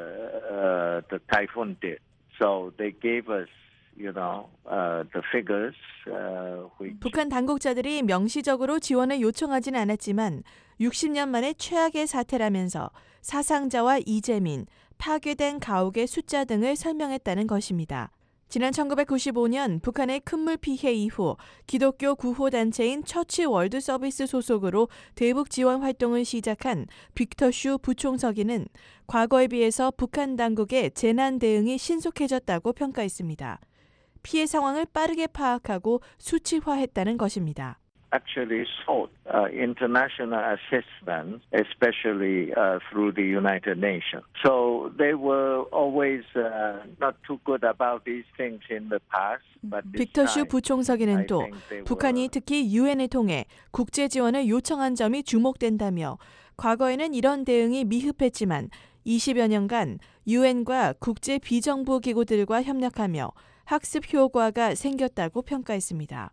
uh, the typhoon did. So they gave us, you know, uh, the figures. Uh, which... 북한 당국자들이 명시적으로 지원을 요청하지는 않았지만 육십 년 만에 최악의 사태라면서 사상자와 이재민, 파괴된 가옥의 숫자 등을 설명했다는 것입니다. 지난 천구백구십오 년 북한의 큰물 피해 이후 기독교 구호단체인 처치 월드 서비스 소속으로 대북 지원 활동을 시작한 빅터 슈 부총서기는 과거에 비해서 북한 당국의 재난 대응이 신속해졌다고 평가했습니다. 피해 상황을 빠르게 파악하고 수치화했다는 것입니다. Actually sought uh, international assistance, especially uh, through the United Nations. So they were always uh, not too good about these things in the past. But 빅터 슈 부총서기는 또 북한이 특히 유엔을 통해 국제 지원을 요청한 점이 주목된다며 과거에는 이런 대응이 미흡했지만 이십여 년간 유엔과 국제 비정부 기구들과 협력하며 학습 효과가 생겼다고 평가했습니다.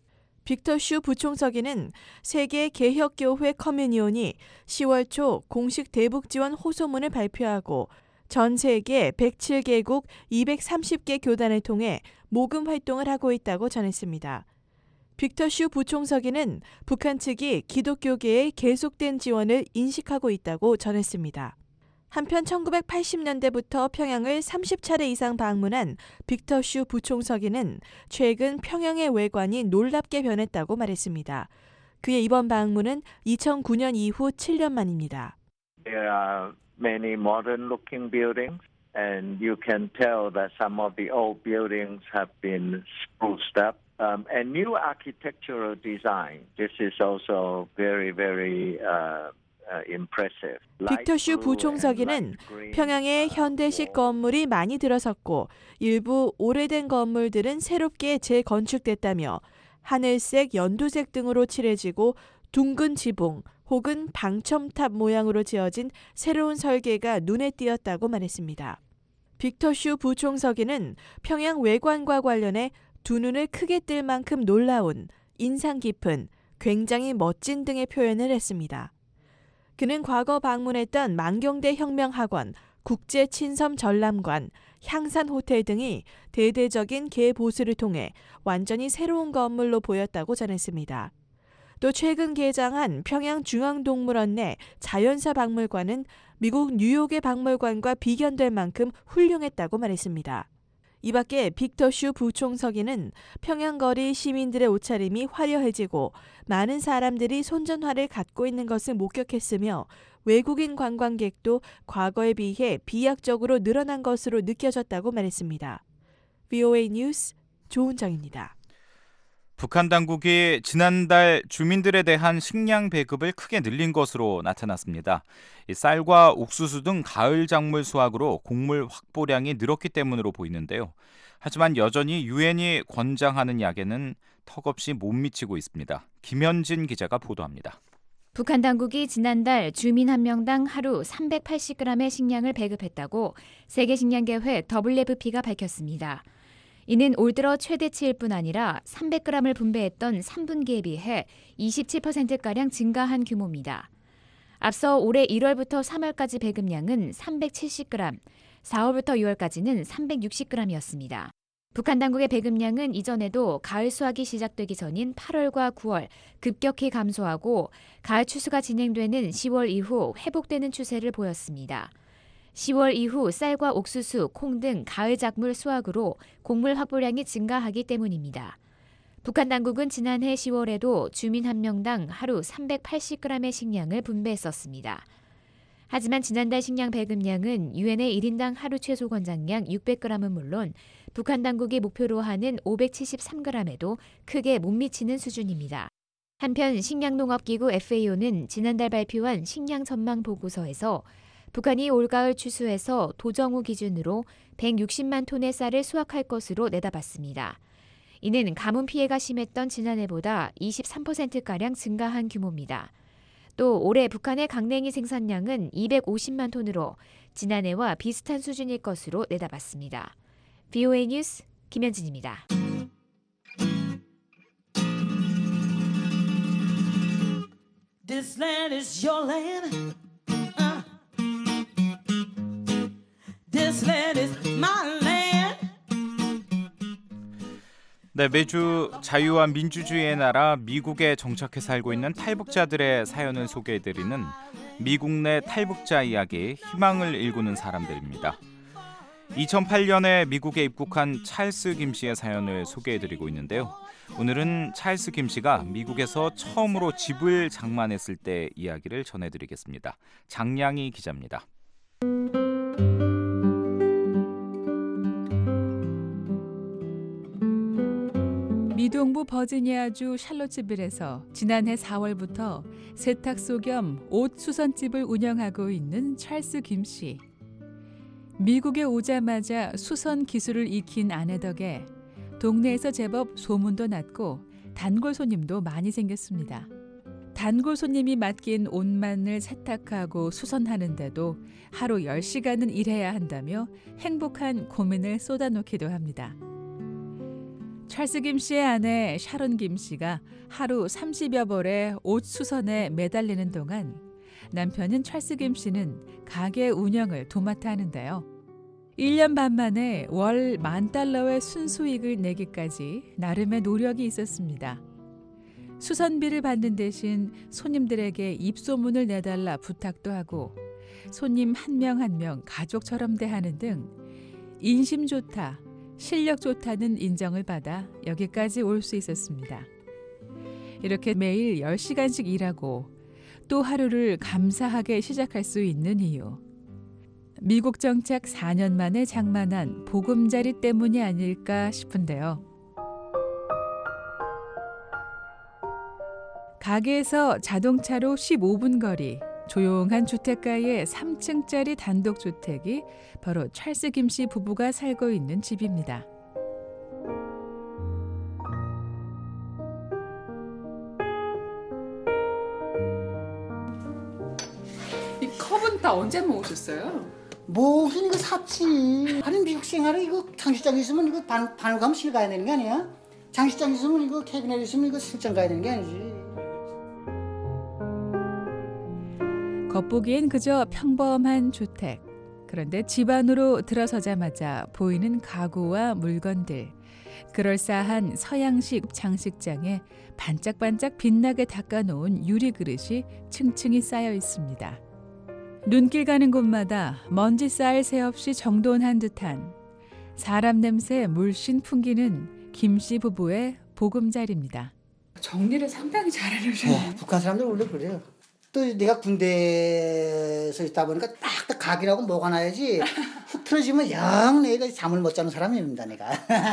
빅터 슈 부총서기는 세계 개혁교회 커뮤니온이 시월 초 공식 대북 지원 호소문을 발표하고 전 세계 백칠 개국 이백삼십 개 교단을 통해 모금 활동을 하고 있다고 전했습니다. 빅터 슈 부총서기는 북한 측이 기독교계의 계속된 지원을 인식하고 있다고 전했습니다. 한편 천구백팔십 년대부터 평양을 삼십 차례 이상 방문한 빅터 슈 부총서기는 최근 평양의 외관이 놀랍게 변했다고 말했습니다. 그의 이번 방문은 이천구 년 이후 칠 년 만입니다. There are many modern-looking buildings, and you can tell that some of the old buildings have been spruced up. Um, and new architectural design. This is also very, very uh, impressive. 빅터 슈 부총서기는 평양에 현대식 건물이 많이 들어섰고 일부 오래된 건물들은 새롭게 재건축됐다며 하늘색, 연두색 등으로 칠해지고 둥근 지붕 혹은 방첨탑 모양으로 지어진 새로운 설계가 눈에 띄었다고 말했습니다. 빅터 슈 부총서기는 평양 외관과 관련해 두 눈을 크게 뜰 만큼 놀라운, 인상 깊은, 굉장히 멋진 등의 표현을 했습니다. 그는 과거 방문했던 만경대 혁명학원, 국제친섬 전람관, 향산호텔 등이 대대적인 개보수를 통해 완전히 새로운 건물로 보였다고 전했습니다. 또 최근 개장한 평양중앙동물원 내 자연사 박물관은 미국 뉴욕의 박물관과 비견될 만큼 훌륭했다고 말했습니다. 이 밖에 빅터 슈 부총서기는 평양거리 시민들의 옷차림이 화려해지고 많은 사람들이 손전화를 갖고 있는 것을 목격했으며 외국인 관광객도 과거에 비해 비약적으로 늘어난 것으로 느껴졌다고 말했습니다. 브이오에이 뉴스 조은정입니다. 북한 당국이 지난달 주민들에 대한 식량 배급을 크게 늘린 것으로 나타났습니다. 이 쌀과 옥수수 등 가을 작물 수확으로 곡물 확보량이 늘었기 때문으로 보이는데요. 하지만 여전히 유엔이 권장하는 약에는 턱없이 못 미치고 있습니다. 김현진 기자가 보도합니다. 북한 당국이 지난달 주민 한 명당 하루 삼백팔십 그램의 식량을 배급했다고 세계식량계회 더블유에프피가 밝혔습니다. 이는 올 들어 최대치일 뿐 아니라 삼백 그램을 분배했던 삼 분기에 비해 이십칠 퍼센트가량 증가한 규모입니다. 앞서 올해 일월부터 삼월까지 배급량은 삼백칠십 그램, 사월부터 유월까지는 삼백육십 그램이었습니다. 북한 당국의 배급량은 이전에도 가을 수확이 시작되기 전인 팔월과 구월 급격히 감소하고 가을 추수가 진행되는 시월 이후 회복되는 추세를 보였습니다. 시월 이후 쌀과 옥수수, 콩 등 가을 작물 수확으로 곡물 확보량이 증가하기 때문입니다. 북한 당국은 지난해 시월에도 주민 한 명당 하루 삼백팔십 그램의 식량을 분배했었습니다. 하지만 지난달 식량 배급량은 유엔의 일 인당 하루 최소 권장량 육백 그램은 물론 북한 당국이 목표로 하는 오백칠십삼 그램에도 크게 못 미치는 수준입니다. 한편 식량농업기구 에프에이오는 지난달 발표한 식량 전망 보고서에서 북한이 올가을 추수에서 도정후 기준으로 백육십만 톤의 쌀을 수확할 것으로 내다봤습니다. 이는 가뭄 피해가 심했던 지난해보다 이십삼 퍼센트가량 증가한 규모입니다. 또 올해 북한의 강냉이 생산량은 이백오십만 톤으로 지난해와 비슷한 수준일 것으로 내다봤습니다. 브이오에이 뉴스 김현진입니다. This land is your land. Uh. This land is my land. 네, 매주 자유와 민주주의의 나라 미국에 정착해 살고 있는 탈북자들의 사연을 소개해드리는 미국 내 탈북자 이야기, 희망을 일구는 사람들입니다. 이천팔 년에 미국에 입국한 찰스 김 씨의 사연을 소개해드리고 있는데요. 오늘은 찰스 김 씨가 미국에서 처음으로 집을 장만했을 때 이야기를 전해드리겠습니다. 장량희 기자입니다. 미동부 버지니아주 샬롯츠빌에서 지난해 사월부터 세탁소 겸 옷 수선집을 운영하고 있는 찰스 김 씨. 미국에 오자마자 수선 기술을 익힌 아내 덕에 동네에서 제법 소문도 났고 단골 손님도 많이 생겼습니다. 단골 손님이 맡긴 옷만을 세탁하고 수선하는데도 하루 열 시간은 일해야 한다며 행복한 고민을 쏟아놓기도 합니다. 찰스 김 씨의 아내 샤론 김 씨가 하루 삼십여 벌의 옷 수선에 매달리는 동안 남편인 찰스 김 씨는 가게 운영을 도맡아 하는데요. 일 년 반 만에 월 만 달러의 순수익을 내기까지 나름의 노력이 있었습니다. 수선비를 받는 대신 손님들에게 입소문을 내달라 부탁도 하고 손님 한 명 한 명 가족처럼 대하는 등 인심 좋다, 실력 좋다는 인정을 받아 여기까지 올 수 있었습니다. 이렇게 매일 열 시간씩 일하고 또 하루를 감사하게 시작할 수 있는 이유. 미국 정착 사 년 만에 장만한 보금자리 때문이 아닐까 싶은데요. 가게에서 자동차로 십오 분 거리, 조용한 주택가의 삼 층짜리 단독주택이 바로 찰스 김씨 부부가 살고 있는 집입니다. 이 컵은 다 언제 모으셨어요? 뭐긴 이거 샀지. 아니 미국 생활에 이거 장식장 있으면 이거 반, 반을가면 실 가야 되는 게 아니야? 장식장 있으면 이거 캐비넷 있으면 이거 실장 가야 되는 게 아니지. 겉보기엔 그저 평범한 주택. 그런데 집 안으로 들어서자마자 보이는 가구와 물건들. 그럴싸한 서양식 장식장에 반짝반짝 빛나게 닦아놓은 유리 그릇이 층층이 쌓여 있습니다. 눈길 가는 곳마다 먼지 쌓일 새 없이 정돈한 듯한 사람 냄새 물씬 풍기는 김씨 부부의 보금자리입니다. 정리를 상당히 잘해주시네요. 어, 북한 사람들 원래 그래요. 또 내가 군대에서 있다 보니까 딱딱 각이라고 뭐가 나야지 훅 틀어지면 영 내가 잠을 못 자는 사람입니다 내가.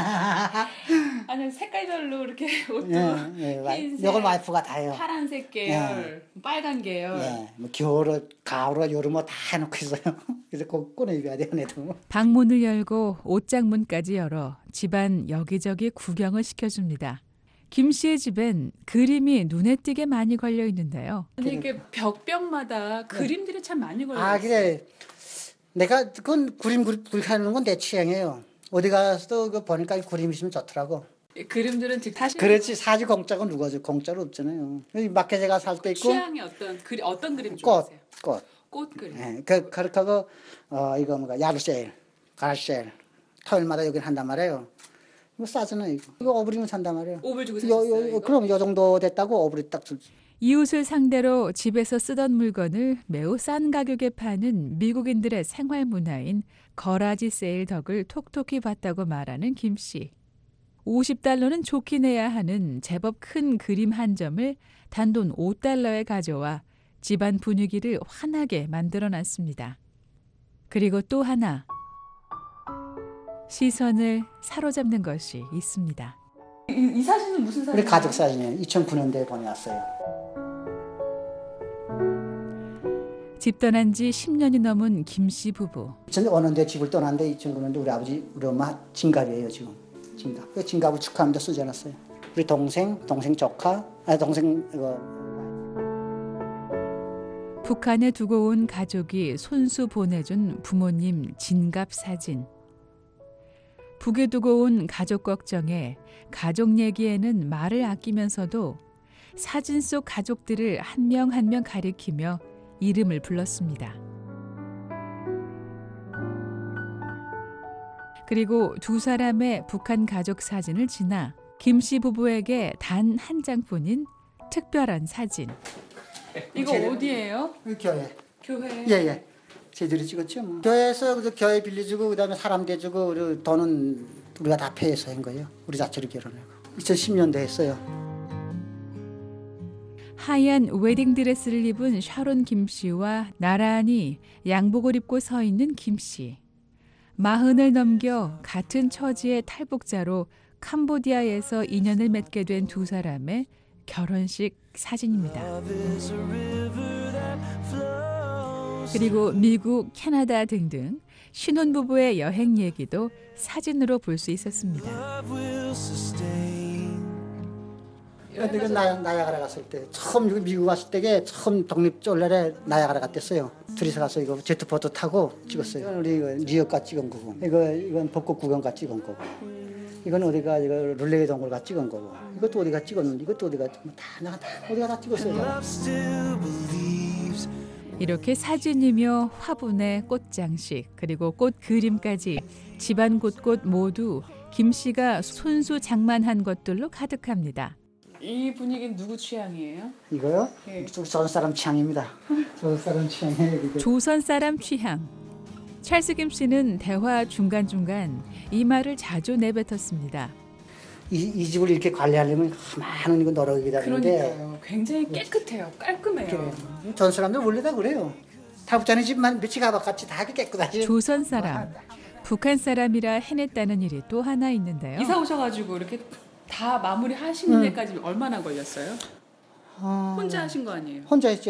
아니 색깔별로 이렇게 옷도 예, 예, 흰색, 이걸 와이프가 다 해요. 파란색 계열, 예. 빨간 계열. 예, 뭐 겨울, 가을, 여름 다 해놓고 있어요. 그래서 꼭 꺼내 입어야 돼요, 내도. 방문을 열고 옷장문까지 열어 집안 여기저기 구경을 시켜줍니다. 김 씨의 집엔 그림이 눈에 띄게 많이 걸려 있는데요. 아니 이게 벽벽마다 그림들이 참 많이 걸려 있어요. 아 그래. 내가 그건 그림 그리는 건 내 취향이에요. 어디 가서 그 보니까 그림 있으면 좋더라고. 그림들은 즉 사실 그렇지 사지 공짜가 누가 줘 공짜로 없잖아요. 마켓에 가서 살 때 있고. 취향이 어떤 그리 어떤 그림 꽃, 좋아하세요? 꽃. 꽃 그림. 예, 그 그렇게 하고 어 이거 뭐가 야르셀, 가라셀 토요일마다 여기 한단 말이에요. 이거 싸잖아요 이거. 이거 오브리면 산단 말이에요. 오불 주고 사셨어요? 요, 요, 그럼 요 정도 됐다고 오브리 딱 줄. 이웃을 상대로 집에서 쓰던 물건을 매우 싼 가격에 파는 미국인들의 생활 문화인 거라지 세일 덕을 톡톡히 봤다고 말하는 김 씨. 오십 달러는 좋게 내야 하는 제법 큰 그림 한 점을 단돈 오 달러에 가져와 집안 분위기를 환하게 만들어놨습니다. 그리고 또 하나 시선을 사로잡는 것이 있습니다. 이, 이 사진은 무슨 사진이에요? 우리 가족 사진이에요. 이천구 년도에 보내왔어요. 집 떠난 지 십 년이 넘은 김 씨 부부. 이천오 년도에 집을 떠났는데 이천구 년도 우리 아버지, 우리 엄마 진갑이에요 지금. 진갑. 그 진갑을 축하합니다 쓰지 않았어요. 우리 동생, 동생 조카, 아 동생 이거. 북한에 두고 온 가족이 손수 보내준 부모님 진갑 사진. 북에 두고 온 가족 걱정에 가족 얘기에는 말을 아끼면서도 사진 속 가족들을 한 명 한 명 가리키며 이름을 불렀습니다. 그리고 두 사람의 북한 가족 사진을 지나 김 씨 부부에게 단 한 장뿐인 특별한 사진. 이거 어디예요? 교회. 교회. 예예. 제대로 찍었죠. 뭐. 교회에서 그래서 교회 빌려주고 그다음에 사람 대주고 그리고 돈은 우리가 다 패해서 한 거예요. 우리 자체로 결혼하고. 이천십 년도에 했어요. 하얀 웨딩드레스를 입은 샤론 김 씨와 나란히 양복을 입고 서 있는 김 씨. 마흔을 넘겨 같은 처지의 탈북자로 캄보디아에서 인연을 맺게 된 두 사람의 결혼식 사진입니다. 그리고 미국, 캐나다 등등 신혼부부의 여행 얘기도 사진으로 볼 수 있었습니다. 내가 나, 나야가라 갔을 때 처음 미국 갔을 때게 처음 독립절날에 나야가라 갔댔어요. 둘이서 가서 이거 제트포트 타고 찍었어요. 우리 이거 뉴욕가 찍은 거고, 이거 이건 벚꽃 구경가 찍은 거고, 이건 어디가 이거 룰레이 동굴가 찍은 거고, 이것도 어디가 찍었는데 이것도 어디가 다 내가 다 어디가 다 찍었어요. 이렇게 사진이며 화분에 꽃장식 그리고 꽃 그림까지 집안 곳곳 모두 김 씨가 손수 장만한 것들로 가득합니다. 이 분위기는 누구 취향이에요? 이거요? 네. 조선 사람 취향입니다. 조선 사람 취향이에요. 조선 사람 취향. 찰스 김 씨는 대화 중간중간 이 말을 자주 내뱉었습니다. 이, 이 집을 이렇게 관리하려면 많은 이거 노력이다. 그러니까요. 굉장히 깨끗해요. 깔끔해요. 전 사람들 원래 다 그래요. 탈북자네 집만 며칠 가봐같이 다 깨끗하지. 조선 사람, 북한 사람이라 해냈다는 일이 또 하나 있는데요. 이사 오셔가지고 이렇게 다 마무리 하시는 음. 데까지 얼마나 걸렸어요? 어... 혼자 하신 거 아니에요? 혼자 했죠.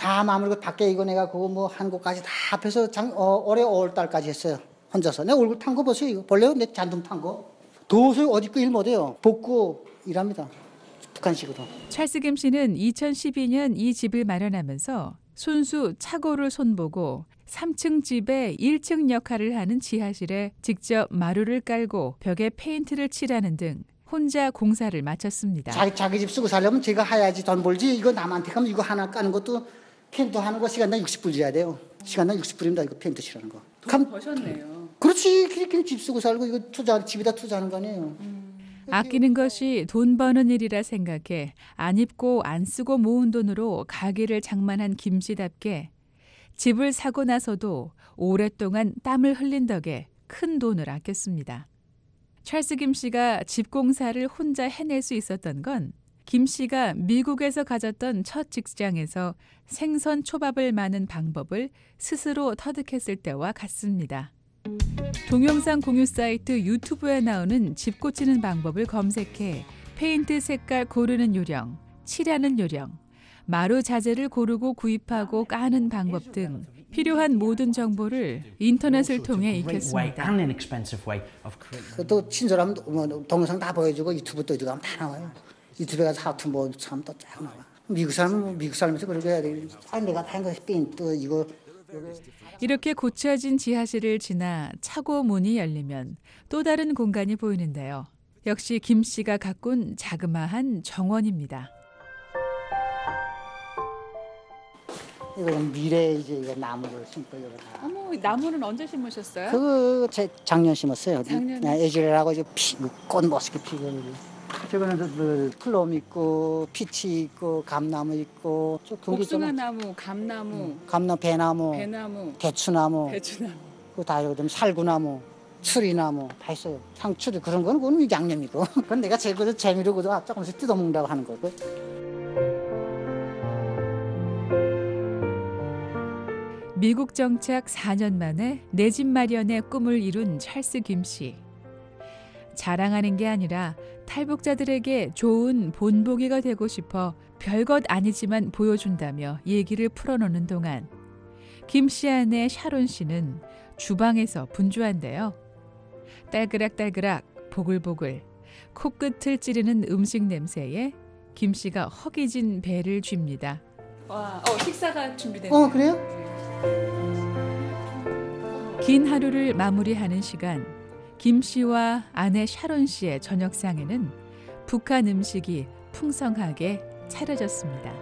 다 마무리고 밖에 이거 내가 그거 뭐 한 곳까지 다 합해서 장, 어, 올해 오월 달까지 했어요. 혼자서. 내 얼굴 탄 거 보세요. 이거 볼래요? 내 잔등 탄 거. 도저히 어디 거 일 못해요. 복구 일합니다. 북한식으로. 찰스 김 씨는 이천십이 년 이 집을 마련하면서 손수 차고를 손보고 삼 층 집의 일 층 역할을 하는 지하실에 직접 마루를 깔고 벽에 페인트를 칠하는 등 혼자 공사를 마쳤습니다. 자기, 자기 집 쓰고 살려면 제가 해야지 돈 벌지. 이거 남한테 가면 이거 하나 까는 것도 페인트 하는 거 시간당 육십 불 줘야 돼요. 시간당 육십 불입니다. 이거 페인트 칠하는 거. 돈 버셨네요. 그렇지. 그렇게 집 쓰고 살고 이거 투자 집에다 투자하는 거 아니에요. 음. 아끼는 것이 돈 버는 일이라 생각해 안 입고 안 쓰고 모은 돈으로 가게를 장만한 김 씨답게 집을 사고 나서도 오랫동안 땀을 흘린 덕에 큰 돈을 아꼈습니다. 찰스 김 씨가 집 공사를 혼자 해낼 수 있었던 건 김 씨가 미국에서 가졌던 첫 직장에서 생선 초밥을 마는 방법을 스스로 터득했을 때와 같습니다. 동영상 공유 사이트 유튜브에 나오는 집 고치는 방법을 검색해 페인트 색깔 고르는 요령, 칠하는 요령, 마루 자재를 고르고 구입하고 까는 방법 등 필요한 모든 정보를 인터넷을 통해 익혔습니다. 또 친절하면 뭐 동영상 다 보여주고 유튜브 또 들어가면 다 나와요. 유튜브에 가서 하우투 뭐 참 또 쫙 나와. 미국 사람은 미국 사람에서 그렇게 해야 돼. 아, 내가 다 한 거 페인트 이거. 이렇게 고쳐진 지하실을 지나 차고 문이 열리면 또 다른 공간이 보이는데요. 역시 김 씨가 가꾼 자그마한 정원입니다. 이거는 미래 이제 이거 나무를 심고 이거 다. 어머, 나무는 언제 심으셨어요? 그 제 작년 심었어요. 작년에? 에즈레라고 이제 피꽃 멋있게 피고. 저거는 그 플럼 있고 피치 있고 감나무 있고 복숭아나무, 감나무, 감나무, 배나무, 배나무, 대추나무, 대추나무. 그 다 요즘 살구나무, 추리나무 다 있어요. 상추도 그런 거는 그건 양념이고. 그건 내가 제거 재미로 그도 조금씩 뜯어 먹는다고 하는 거고. 미국 정착 사 년 만에 내 집 마련의 꿈을 이룬 찰스 김 씨. 자랑하는 게 아니라 탈북자들에게 좋은 본보기가 되고 싶어 별것 아니지만 보여준다며 얘기를 풀어놓는 동안 김 씨 아내 샤론 씨는 주방에서 분주한데요. 딸그락딸그락 보글보글 코끝을 찌르는 음식 냄새에 김 씨가 허기진 배를 쥡니다. 와, 어, 식사가 준비됐네요. 어, 그래요? 긴 하루를 마무리하는 시간, 김 씨와 아내 샤론 씨의 저녁상에는 북한 음식이 풍성하게 차려졌습니다.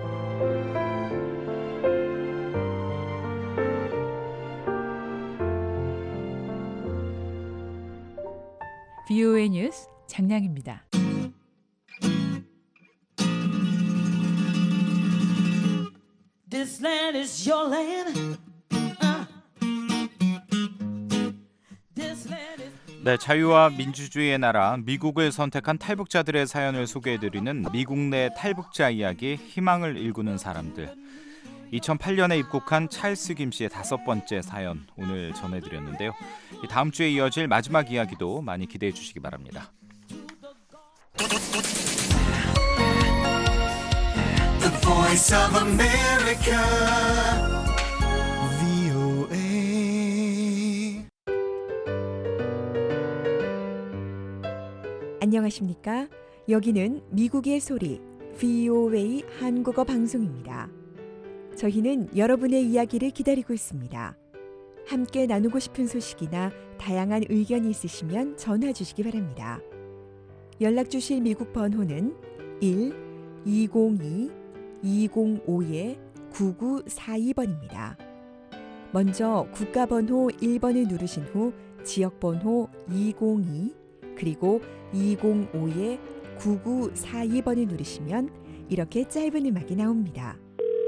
브이오에이 뉴스 장량입니다. This land is your land. Uh. This land is 네, 자유와 민주주의의 나라 미국을 선택한 탈북자들의 사연을 소개해드리는 미국 내 탈북자 이야기 희망을 일구는 사람들. 이천팔 년에 입국한 찰스 김 씨의 다섯 번째 사연 오늘 전해드렸는데요. 다음 주에 이어질 마지막 이야기도 많이 기대해 주시기 바랍니다. The Voice of America, 브이오에이. 안녕하십니까? 여기는 미국의 소리 브이오에이 한국어 방송입니다. 저희는 여러분의 이야기를 기다리고 있습니다. 함께 나누고 싶은 소식이나 다양한 의견이 있으시면 전화 주시기 바랍니다. 연락 주실 미국 번호는 일 이공이 이공오 구구사이 번입니다. 먼저 국가번호 일 번을 누르신 후 지역번호 이공이 그리고 이공오 구구사이 번을 누르시면 이렇게 짧은 음악이 나옵니다.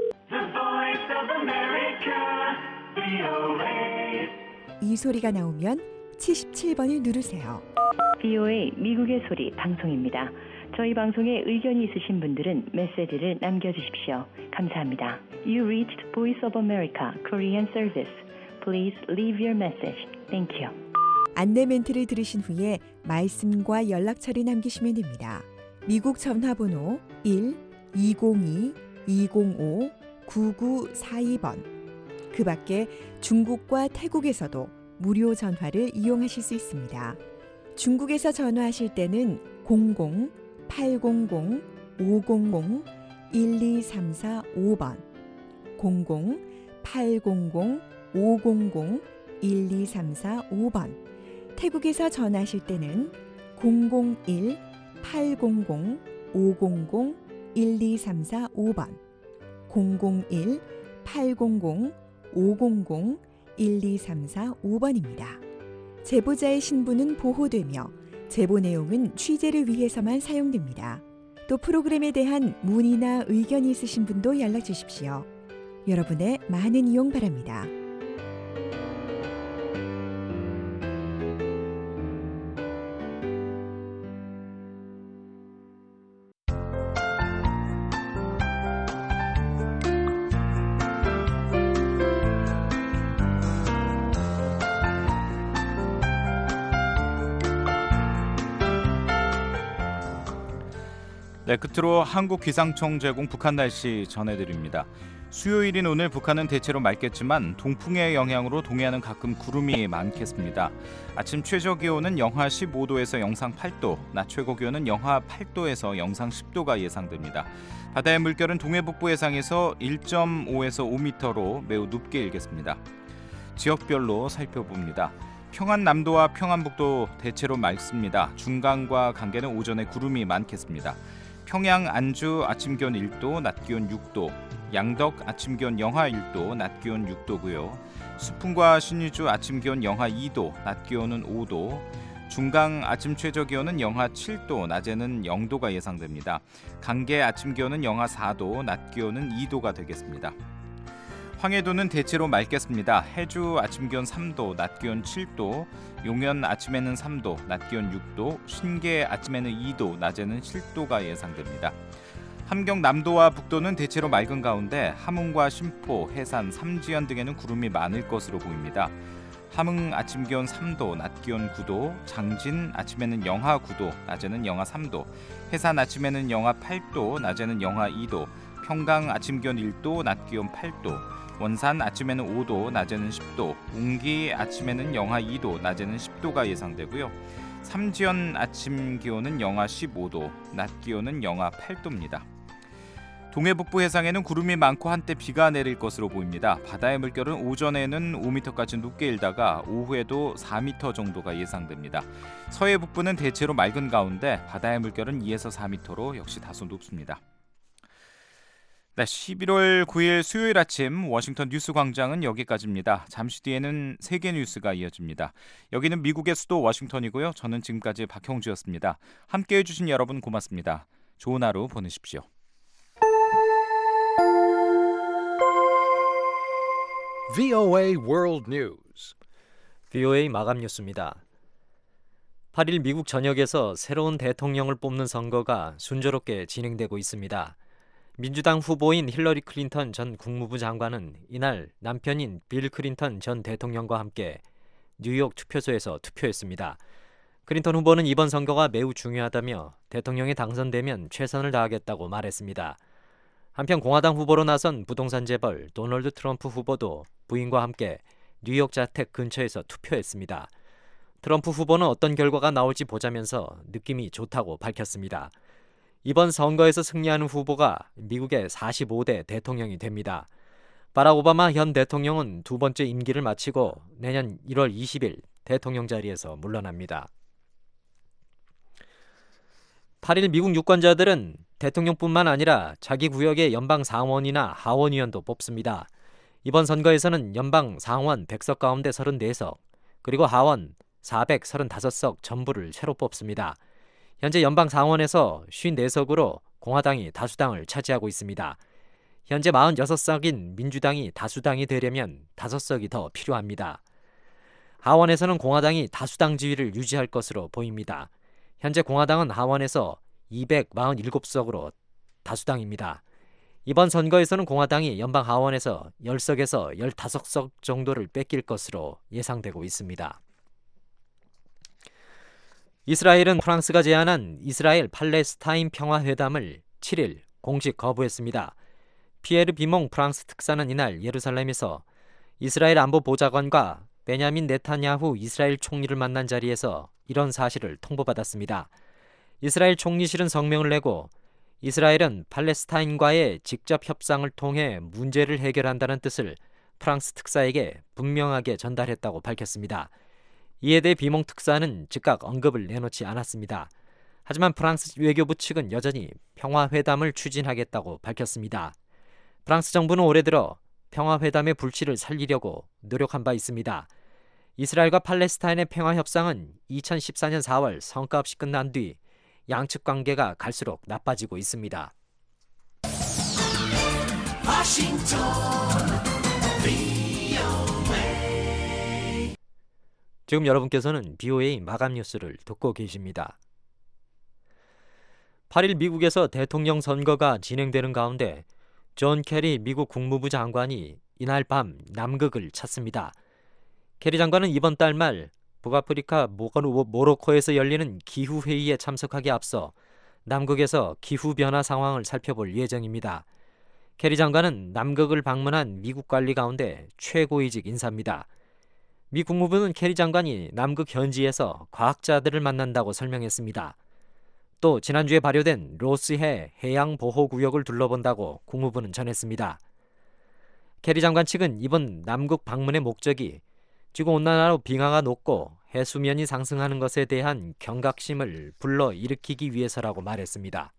이 소리가 나오면 칠십칠 번을 누르세요. 브이오에이 미국의 소리 방송입니다. 저희 방송에 의견이 있으신 분들은 메시지를 남겨주십시오. 감사합니다. You reached Voice of America Korean Service. Please leave your message. Thank you. 안내 멘트를 들으신 후에 말씀과 연락처를 남기시면 됩니다. 미국 전화번호 일 이공이 이공오 구구사이 번. 그 밖에 중국과 태국에서도 무료 전화를 이용하실 수 있습니다. 중국에서 전화하실 때는 공공 팔공공 오공공 일이삼사오 번, 공공 팔공공 오공공 일이삼사오 번, 태국에서 전화하실 때는 공공일 팔공공 오공공 일이삼사오 번, 공공일 팔공공 오공공 일이삼사오 번입니다. 제보자의 신분은 보호되며 제보 내용은 취재를 위해서만 사용됩니다. 또 프로그램에 대한 문의나 의견이 있으신 분도 연락 주십시오. 여러분의 많은 이용 바랍니다. 네, 끝으로 한국기상청 제공 북한 날씨 전해드립니다. 수요일인 오늘 북한은 대체로 맑겠지만 동풍의 영향으로 동해안은 가끔 구름이 많겠습니다. 아침 최저 기온은 영하 십오 도에서 영상 팔 도, 낮 최고 기온은 영하 팔 도에서 영상 십 도가 예상됩니다. 바다의 물결은 동해 북부 해상에서 일 점 오에서 오 미터로 매우 높게 일겠습니다. 지역별로 살펴봅니다. 평안남도와 평안북도 대체로 맑습니다. 중강과 강계는 오전에 구름이 많겠습니다. 평양, 안주 아침 기온 일 도, 낮 기온 육 도, 양덕 아침 기온 영하 일 도, 낮 기온 육 도고요. 수풍과 신의주 아침 기온 영하 이 도, 낮 기온은 오 도, 중강 아침 최저 기온은 영하 칠 도, 낮에는 영 도가 예상됩니다. 강계 아침 기온은 영하 사 도, 낮 기온은 이 도가 되겠습니다. 황해도는 대체로 맑겠습니다. 해주 아침 기온 삼 도, 낮 기온 칠 도, 용현 아침에는 삼 도, 낮 기온 육 도, 신계 아침에는 이 도, 낮에는 칠 도가 예상됩니다. 함경 남도와 북도는 대체로 맑은 가운데 함흥과 심포, 해산, 삼지연 등에는 구름이 많을 것으로 보입니다. 함흥 아침 기온 삼 도, 낮 기온 구 도, 장진 아침에는 영하 구 도, 낮에는 영하 삼 도, 해산 아침에는 영하 팔 도, 낮에는 영하 이 도, 평강 아침 기온 일 도, 낮 기온 팔 도, 원산 아침에는 오 도, 낮에는 십 도, 웅기 아침에는 영하 이 도, 낮에는 십 도가 예상되고요. 삼지연 아침 기온은 영하 십오 도, 낮 기온은 영하 팔 도입니다. 동해 북부 해상에는 구름이 많고 한때 비가 내릴 것으로 보입니다. 바다의 물결은 오전에는 오 미터까지 높게 일다가 오후에도 사 미터 정도가 예상됩니다. 서해 북부는 대체로 맑은 가운데 바다의 물결은 이에서 사 미터로 역시 다소 높습니다. 네, 십일월 구일 수요일 아침 워싱턴 뉴스 광장은 여기까지입니다. 잠시 뒤에는 세계 뉴스가 이어집니다. 여기는 미국의 수도 워싱턴이고요. 저는 지금까지 박형주였습니다. 함께해 주신 여러분 고맙습니다. 좋은 하루 보내십시오. 브이오에이 World News. 브이오에이 마감 뉴스입니다. 팔 일 미국 전역에서 새로운 대통령을 뽑는 선거가 순조롭게 진행되고 있습니다. 민주당 후보인 힐러리 클린턴 전 국무부 장관은 이날 남편인 빌 클린턴 전 대통령과 함께 뉴욕 투표소에서 투표했습니다. 클린턴 후보는 이번 선거가 매우 중요하다며 대통령에 당선되면 최선을 다하겠다고 말했습니다. 한편 공화당 후보로 나선 부동산 재벌 도널드 트럼프 후보도 부인과 함께 뉴욕 자택 근처에서 투표했습니다. 트럼프 후보는 어떤 결과가 나올지 보자면서 느낌이 좋다고 밝혔습니다. 이번 선거에서 승리하는 후보가 미국의 사십오 대 대통령이 됩니다. 바락 오바마 현 대통령은 두 번째 임기를 마치고 내년 일월 이십일 대통령 자리에서 물러납니다. 팔 일 미국 유권자들은 대통령뿐만 아니라 자기 구역의 연방 상원이나 하원의원도 뽑습니다. 이번 선거에서는 연방 상원 백 석 가운데 삼십사 석, 그리고 하원 사백삼십오 석 전부를 새로 뽑습니다. 현재 연방 상원에서 오십사 석으로 공화당이 다수당을 차지하고 있습니다. 현재 사십육 석인 민주당이 다수당이 되려면 다섯 석이 더 필요합니다. 하원에서는 공화당이 다수당 지위를 유지할 것으로 보입니다. 현재 공화당은 하원에서 이백사십칠 석으로 다수당입니다. 이번 선거에서는 공화당이 연방 하원에서 십 석에서 십오 석 정도를 뺏길 것으로 예상되고 있습니다. 이스라엘은 프랑스가 제안한 이스라엘 팔레스타인 평화회담을 칠 일 공식 거부했습니다. 피에르 비몽 프랑스 특사는 이날 예루살렘에서 이스라엘 안보 보좌관과 베냐민 네타냐후 이스라엘 총리를 만난 자리에서 이런 사실을 통보받았습니다. 이스라엘 총리실은 성명을 내고 이스라엘은 팔레스타인과의 직접 협상을 통해 문제를 해결한다는 뜻을 프랑스 특사에게 분명하게 전달했다고 밝혔습니다. 이에 대해 비몽 특사는 즉각 언급을 내놓지 않았습니다. 하지만 프랑스 외교부 측은 여전히 평화회담을 추진하겠다고 밝혔습니다. 프랑스 정부는 올해 들어 평화회담의 불씨를 살리려고 노력한 바 있습니다. 이스라엘과 팔레스타인의 평화협상은 이천십사 년 사월 성과 없이 끝난 뒤 양측 관계가 갈수록 나빠지고 있습니다. 워싱턴 브이오에이 지금 여러분께서는 브이오에이 마감 뉴스를 듣고 계십니다. 팔 일 미국에서 대통령 선거가 진행되는 가운데 존 케리 미국 국무부 장관이 이날 밤 남극을 찾습니다. 케리 장관은 이번 달 말 북아프리카 모로코에서 열리는 기후회의에 참석하기 앞서 남극에서 기후변화 상황을 살펴볼 예정입니다. 케리 장관은 남극을 방문한 미국 관리 가운데 최고위직 인사입니다. 미 국무부는 케리 장관이 남극 현지에서 과학자들을 만난다고 설명했습니다. 또 지난주에 발효된 로스해 해양보호구역을 둘러본다고 국무부는 전했습니다. 케리 장관 측은 이번 남극 방문의 목적이 지구온난화로 빙하가 녹고 해수면이 상승하는 것에 대한 경각심을 불러일으키기 위해서라고 말했습니다.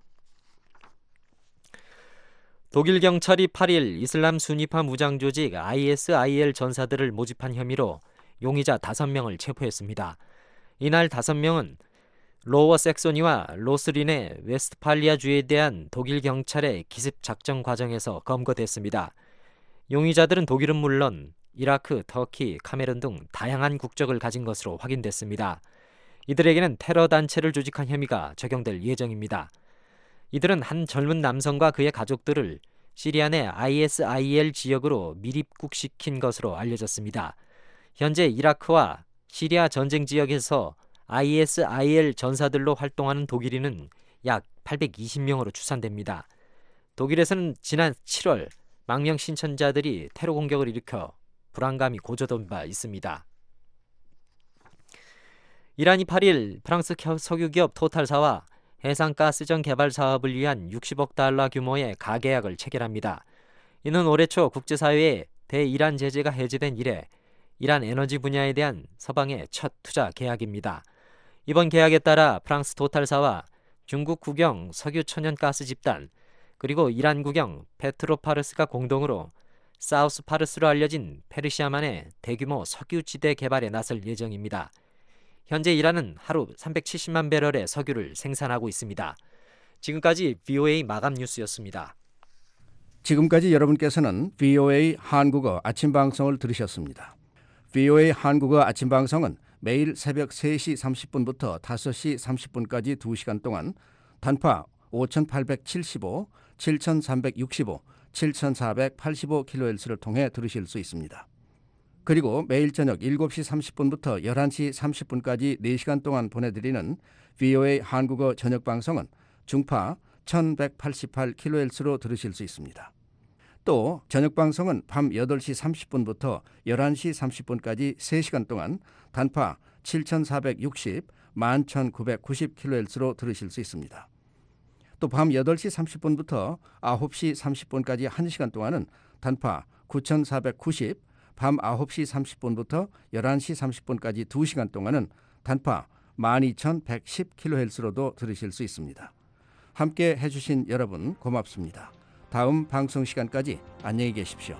독일 경찰이 팔 일 이슬람 순위파 무장조직 아이에스아이엘 전사들을 모집한 혐의로 용의자 다섯 명을 체포했습니다. 이날 다섯 명은 로워 섹소니와 로스린의 웨스트팔리아 주에 대한 독일 경찰의 기습 작전 과정에서 검거됐습니다. 용의자들은 독일은 물론 이라크, 터키, 카메룬 등 다양한 국적을 가진 것으로 확인됐습니다. 이들에게는 테러 단체를 조직한 혐의가 적용될 예정입니다. 이들은 한 젊은 남성과 그의 가족들을 시리아 내 아이에스아이엘 지역으로 밀입국시킨 것으로 알려졌습니다. 현재 이라크와 시리아 전쟁 지역에서 아이에스아이엘 전사들로 활동하는 독일인은 약 팔백이십 명으로 추산됩니다. 독일에서는 지난 칠월 망명 신천자들이 테러 공격을 일으켜 불안감이 고조된 바 있습니다. 이란이 팔 일 프랑스 석유기업 토탈사와 해상가스전 개발 사업을 위한 육십억 달러 규모의 가계약을 체결합니다. 이는 올해 초 국제사회에 대이란 제재가 해제된 이래 이란 에너지 분야에 대한 서방의 첫 투자 계약입니다. 이번 계약에 따라 프랑스 토탈사와 중국 국영 석유 천연가스 집단 그리고 이란 국영 페트로파르스가 공동으로 사우스 파르스로 알려진 페르시아만의 대규모 석유지대 개발에 나설 예정입니다. 현재 이란은 하루 삼백칠십만 배럴의 석유를 생산하고 있습니다. 지금까지 브이오에이 마감 뉴스였습니다. 지금까지 여러분께서는 브이오에이 한국어 아침 방송을 들으셨습니다. 브이오에이 한국어 아침 방송은 매일 새벽 세 시 삼십 분부터 다섯 시 삼십 분까지 두 시간 동안 단파 오천팔백칠십오, 칠천삼백육십오, 칠천사백팔십오 킬로헤르츠를 통해 들으실 수 있습니다. 그리고 매일 저녁 일곱 시 삼십 분부터 열한 시 삼십 분까지 네 시간 동안 보내드리는 브이오에이 한국어 저녁 방송은 중파 천백팔십팔 킬로헤르츠로 들으실 수 있습니다. 또 저녁 방송은 밤 여덟 시 삼십 분부터 열한 시 삼십 분까지 세 시간 동안 단파 칠천사백육십, 만 천구백구십 킬로헤르츠로 들으실 수 있습니다. 또 밤 여덟 시 삼십 분부터 아홉 시 삼십 분까지 한 시간 동안은 단파 구천사백구십, 밤 아홉 시 삼십 분부터 열한 시 삼십 분까지 두 시간 동안은 단파 만 이천백십 킬로헤르츠로도 들으실 수 있습니다. 함께 해주신 여러분 고맙습니다. 다음 방송 시간까지 안녕히 계십시오.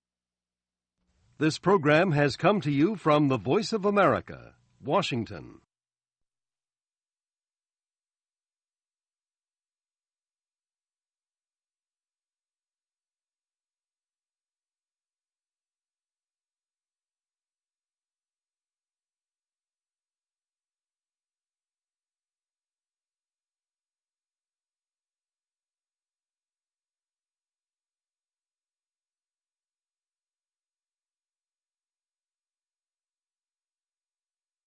This program has come to you from the Voice of America, Washington.